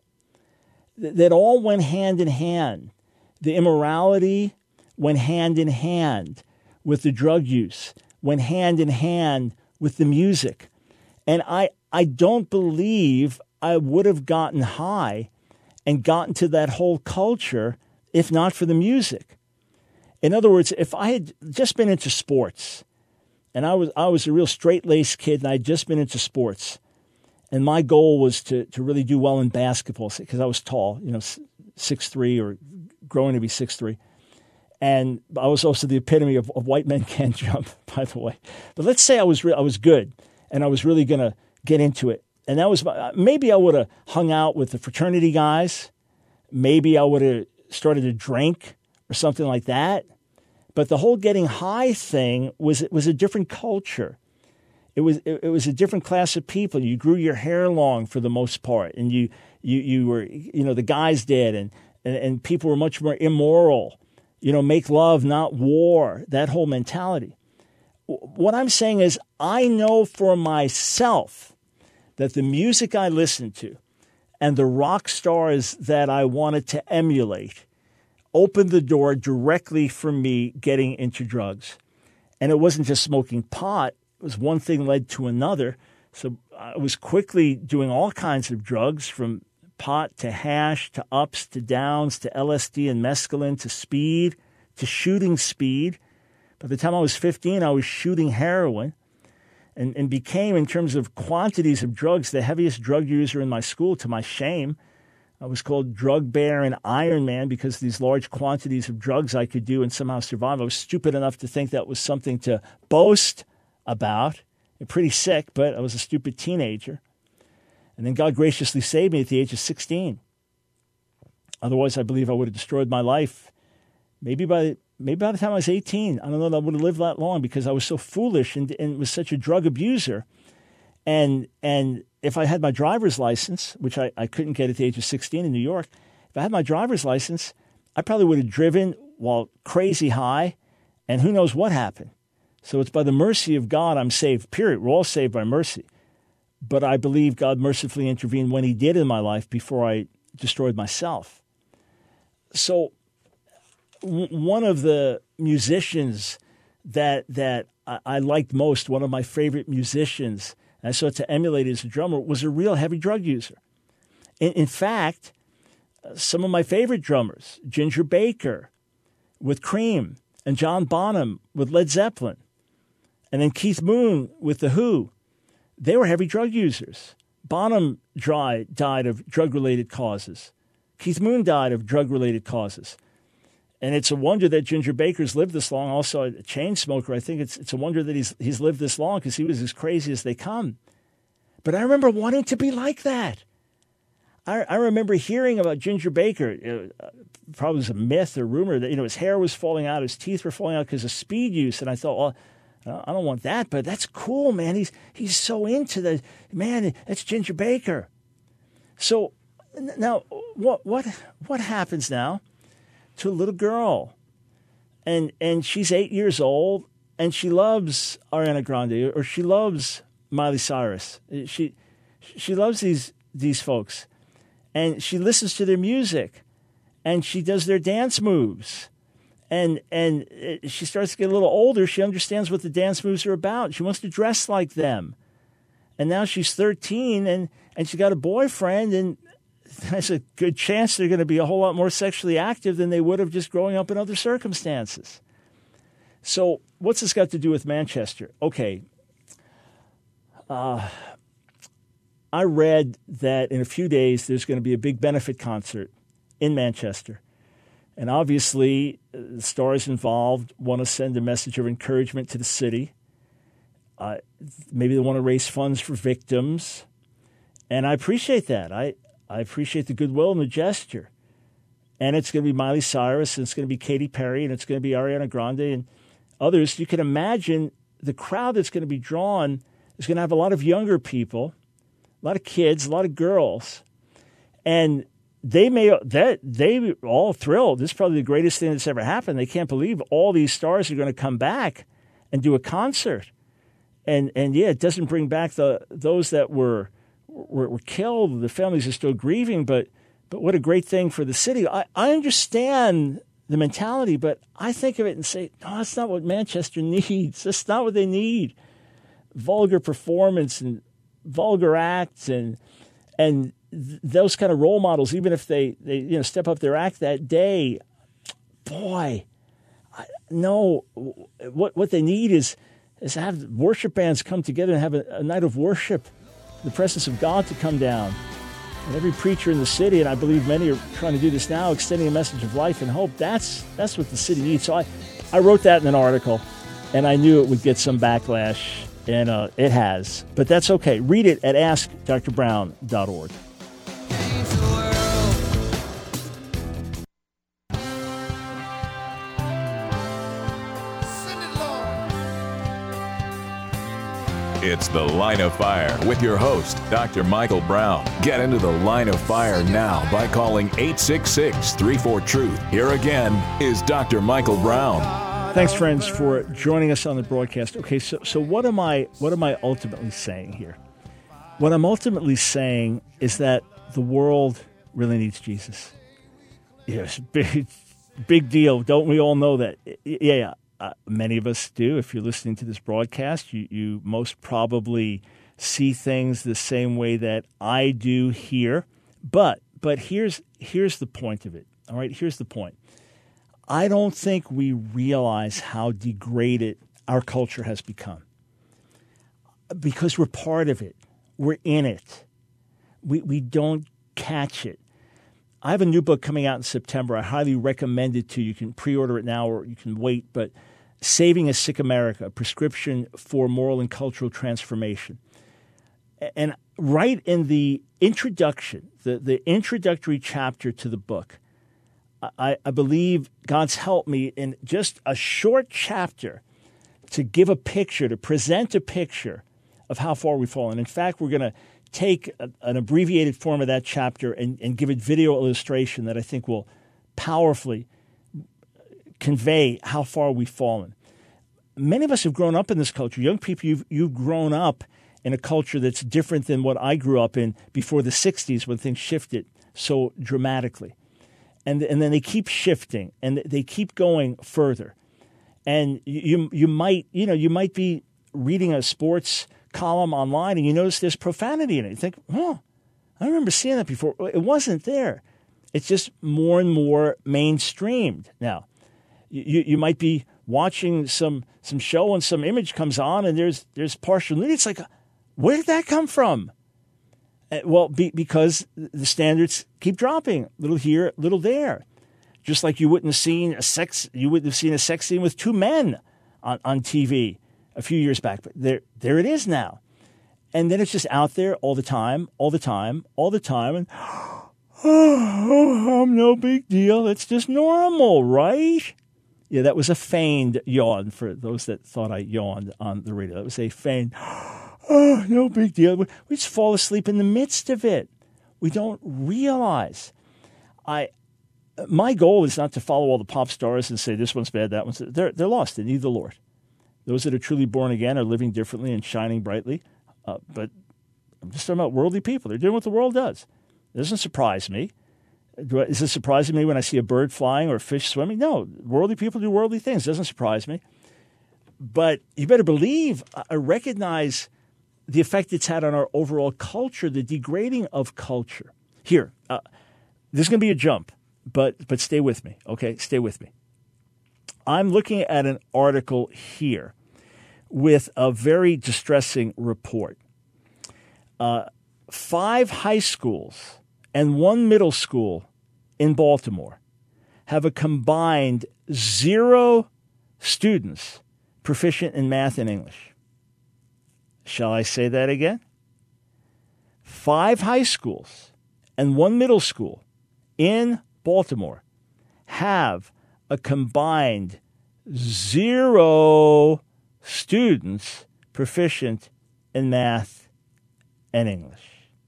That all went hand in hand. The immorality went hand in hand with the drug use, went hand in hand with the music. And I don't believe I would have gotten high and gotten to that whole culture if not for the music. In other words, if I had just been into sports, and I was a real straight-laced kid, and I had just been into sports, and my goal was to really do well in basketball because I was tall, 6'3", or growing to be 6'3". And I was also the epitome of white men can't jump, by the way. But let's say I was good, and I was really going to get into it. And that was maybe I would have hung out with the fraternity guys. Maybe I would have started to drink or something like that. But the whole getting high thing was a different culture. It was a different class of people. You grew your hair long for the most part, and you were, the guys did, and people were much more immoral. Make love, not war. That whole mentality. What I'm saying is, I know for myself that the music I listened to and the rock stars that I wanted to emulate opened the door directly for me getting into drugs. And it wasn't just smoking pot. It was one thing led to another. So I was quickly doing all kinds of drugs, from pot to hash to ups to downs to LSD and mescaline to speed to shooting speed. By the time I was 15, I was shooting heroin and became, in terms of quantities of drugs, the heaviest drug user in my school, to my shame. I was called Drug Bear and Iron Man because of these large quantities of drugs I could do and somehow survive. I was stupid enough to think that was something to boast about. Pretty sick, but I was a stupid teenager. And then God graciously saved me at the age of 16. Otherwise, I believe I would have destroyed my life. Maybe by the time I was 18. I don't know that I would have lived that long because I was so foolish and was such a drug abuser. And if I had my driver's license, which I couldn't get at the age of 16 in New York, if I had my driver's license, I probably would have driven while crazy high, and who knows what happened. So it's by the mercy of God I'm saved, period. We're all saved by mercy. But I believe God mercifully intervened when he did in my life before I destroyed myself. So one of the musicians that I liked most, one of my favorite musicians, and I sought to emulate as a drummer, was a real heavy drug user. In fact, some of my favorite drummers, Ginger Baker with Cream, and John Bonham with Led Zeppelin, and then Keith Moon with The Who, they were heavy drug users. Bonham died of drug-related causes. Keith Moon died of drug-related causes. And it's a wonder that Ginger Baker's lived this long. Also a chain smoker. I think it's a wonder that he's lived this long because he was as crazy as they come. But I remember wanting to be like that. I remember hearing about Ginger Baker. Probably was a myth or rumor that his hair was falling out, his teeth were falling out because of speed use. And I thought, well, I don't want that, but that's cool, man. He's so into the man. That's Ginger Baker. So now, what happens now to a little girl, and she's 8 years old, and she loves Ariana Grande, or she loves Miley Cyrus. She loves these folks, and she listens to their music, and she does their dance moves. And she starts to get a little older. She understands what the dance moves are about. She wants to dress like them. And now she's 13, and she got a boyfriend, and there's a good chance they're going to be a whole lot more sexually active than they would have just growing up in other circumstances. So what's this got to do with Manchester? Okay. I read that in a few days there's going to be a big benefit concert in Manchester. And obviously, the stars involved want to send a message of encouragement to the city. Maybe they want to raise funds for victims. And I appreciate that. I appreciate the goodwill and the gesture. And it's going to be Miley Cyrus, and it's going to be Katy Perry, and it's going to be Ariana Grande and others. You can imagine the crowd that's going to be drawn is going to have a lot of younger people, a lot of kids, a lot of girls. And they all thrilled. This is probably the greatest thing that's ever happened. They can't believe all these stars are going to come back and do a concert. And yeah, it doesn't bring back those that were killed. The families are still grieving, but what a great thing for the city. I understand the mentality, but I think of it and say, no, that's not what Manchester needs. That's not what they need. Vulgar performance and vulgar acts and those kind of role models, even if they step up their act that day, boy, no, what they need is to have worship bands come together and have a night of worship, the presence of God to come down. And every preacher in the city, and I believe many are trying to do this now, extending a message of life and hope. That's what the city needs. So I wrote that in an article, and I knew it would get some backlash, and it has. But that's okay. Read it at AskDrBrown.org. It's The Line of Fire with your host, Dr. Michael Brown. Get into the Line of Fire now by calling 866-34-TRUTH. Here again is Dr. Michael Brown. Thanks, friends, for joining us on the broadcast. Okay, so what am I ultimately saying here? What I'm ultimately saying is that the world really needs Jesus. Yes, big deal. Don't we all know that? Yeah. Many of us do. If you're listening to this broadcast, you most probably see things the same way that I do here. But here's the point of it. All right, here's the point. I don't think we realize how degraded our culture has become because we're part of it. We're in it. We don't catch it. I have a new book coming out in September. I highly recommend it to you. You can pre-order it now or you can wait. But Saving a Sick America, a prescription for moral and cultural transformation. And right in the introduction, the introductory chapter to the book, I believe God's helped me in just a short chapter to give a picture, to present a picture of how far we've fallen. In fact, we're going to take an abbreviated form of that chapter and give it video illustration that I think will powerfully convey how far we've fallen. Many of us have grown up in this culture. Young people, you've grown up in a culture that's different than what I grew up in before the 60s when things shifted so dramatically. And then they keep shifting and they keep going further. And you might be reading a sports column online and you notice there's profanity in it. You think, I remember seeing that before. It wasn't there. It's just more and more mainstreamed now. You might be watching some show and some image comes on and there's partial nudity. It's like, where did that come from? Well, because the standards keep dropping, little here, little there. Just like you wouldn't have seen a sex scene with two men on TV a few years back, but there it is now. And then it's just out there all the time, and no big deal. It's just normal, right? Yeah, that was a feigned yawn for those that thought I yawned on the radio. That was a feigned, no big deal. We just fall asleep in the midst of it. We don't realize. My goal is not to follow all the pop stars and say this one's bad, that one's they're lost. They need the Lord. Those that are truly born again are living differently and shining brightly. But I'm just talking about worldly people. They're doing what the world does. It doesn't surprise me. Is it surprising me when I see a bird flying or a fish swimming? No, worldly people do worldly things. It doesn't surprise me. But you better believe I recognize the effect it's had on our overall culture, the degrading of culture. Here, there's going to be a jump, but stay with me, okay? Stay with me. I'm looking at an article here with a very distressing report. 5 high schools and 1 middle school in Baltimore have a combined 0 students proficient in math and English. Shall I say that again? 5 high schools and 1 middle school in Baltimore have a combined 0 students proficient in math and English.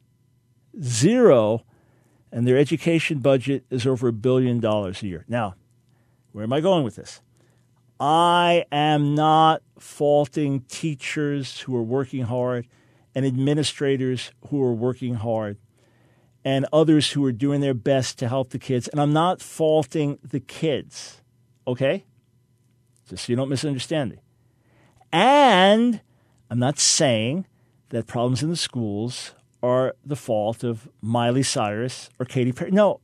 0, and their education budget is over $1 billion a year. Now, where am I going with this? I am not faulting teachers who are working hard and administrators who are working hard and others who are doing their best to help the kids. And I'm not faulting the kids, okay? Just so you don't misunderstand me. And I'm not saying that problems in the schools are the fault of Miley Cyrus or Katy Perry. No.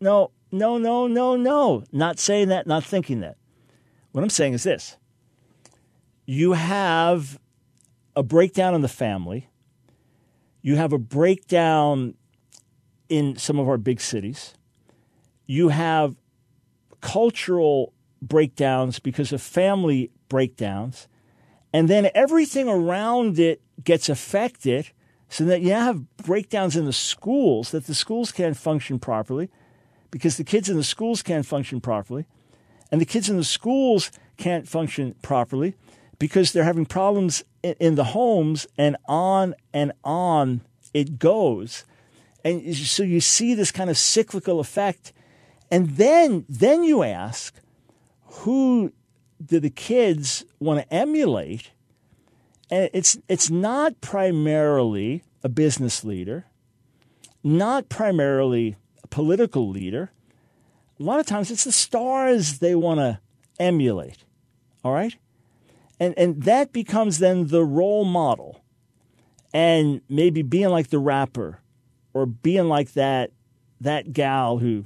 Not saying that, not thinking that. What I'm saying is this. You have a breakdown in the family. You have a breakdown in some of our big cities. You have cultural breakdowns because of family breakdowns. And then everything around it gets affected so that you have breakdowns in the schools, that the schools can't function properly because the kids in the schools can't function properly. And the kids in the schools can't function properly because they're having problems in the homes, and on it goes. And so you see this kind of cyclical effect. And then you ask, who do the kids want to emulate? And it's not primarily a business leader, not primarily a political leader. A lot of times it's the stars they want to emulate, all right? And that becomes then the role model. And maybe being like the rapper or being like that gal who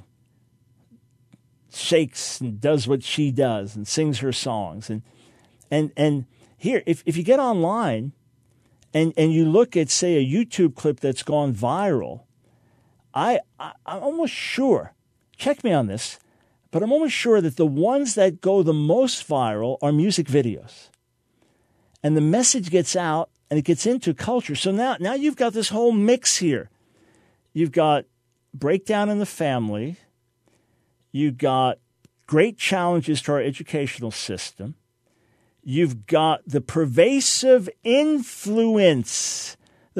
shakes and does what she does and sings her songs. And here, if you get online and you look at, say, a YouTube clip that's gone viral, I'm almost sure, check me on this, but I'm almost sure that the ones that go the most viral are music videos. And the message gets out and it gets into culture. So now you've got this whole mix here. You've got breakdown in the family. You've got great challenges to our educational system. You've got the pervasive influence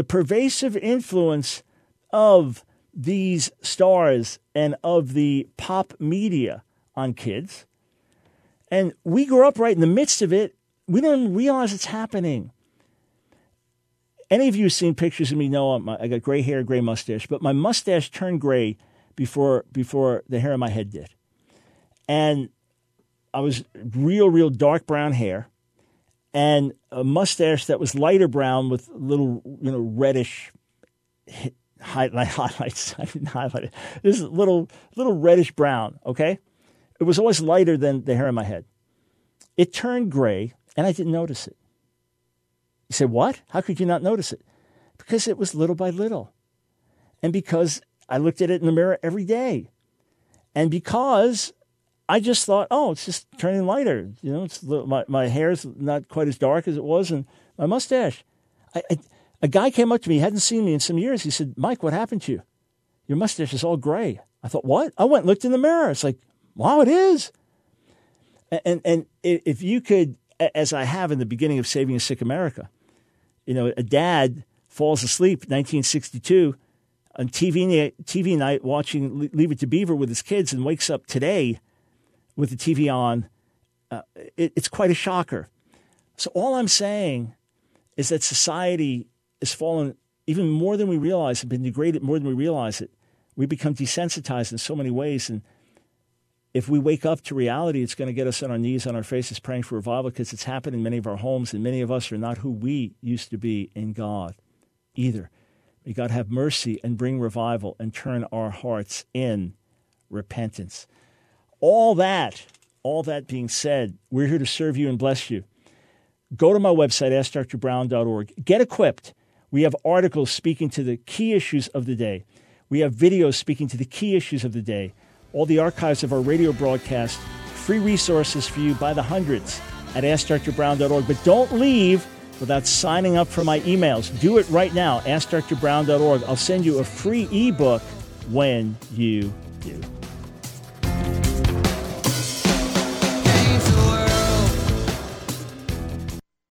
of these stars and of the pop media on kids. And we grew up right in the midst of it. We don't even realize it's happening. Any of you have seen pictures of me know I got gray hair, gray mustache, but my mustache turned gray before the hair on my head did. And I was real dark brown hair and a mustache that was lighter brown with little, reddish highlights. I didn't highlight it. This is little reddish brown, okay? It was always lighter than the hair on my head. It turned gray, and I didn't notice it. You say, what? How could you not notice it? Because it was little by little. And because I looked at it in the mirror every day. And because I just thought, oh, it's just turning lighter. My hair's not quite as dark as it was, and my mustache. A guy came up to me, he hadn't seen me in some years. He said, Mike, what happened to you? Your mustache is all gray. I thought, what? I went and looked in the mirror. It's like, wow, it is. And if you could, as I have in the beginning of Saving a Sick America, a dad falls asleep in 1962 on TV night watching Leave It to Beaver with his kids and wakes up today with the TV on. It's quite a shocker. So all I'm saying is that society has fallen even more than we realize, and been degraded more than we realize it. We become desensitized in so many ways, and if we wake up to reality, it's going to get us on our knees, on our faces, praying for revival, because it's happened in many of our homes, and many of us are not who we used to be in God either. May God have mercy and bring revival and turn our hearts in repentance. All that being said, we're here to serve you and bless you. Go to my website, AskDrBrown.org. Get equipped. We have articles speaking to the key issues of the day. We have videos speaking to the key issues of the day. All the archives of our radio broadcast, free resources for you by the hundreds at AskDrBrown.org. But don't leave without signing up for my emails. Do it right now, AskDrBrown.org. I'll send you a free ebook when you do.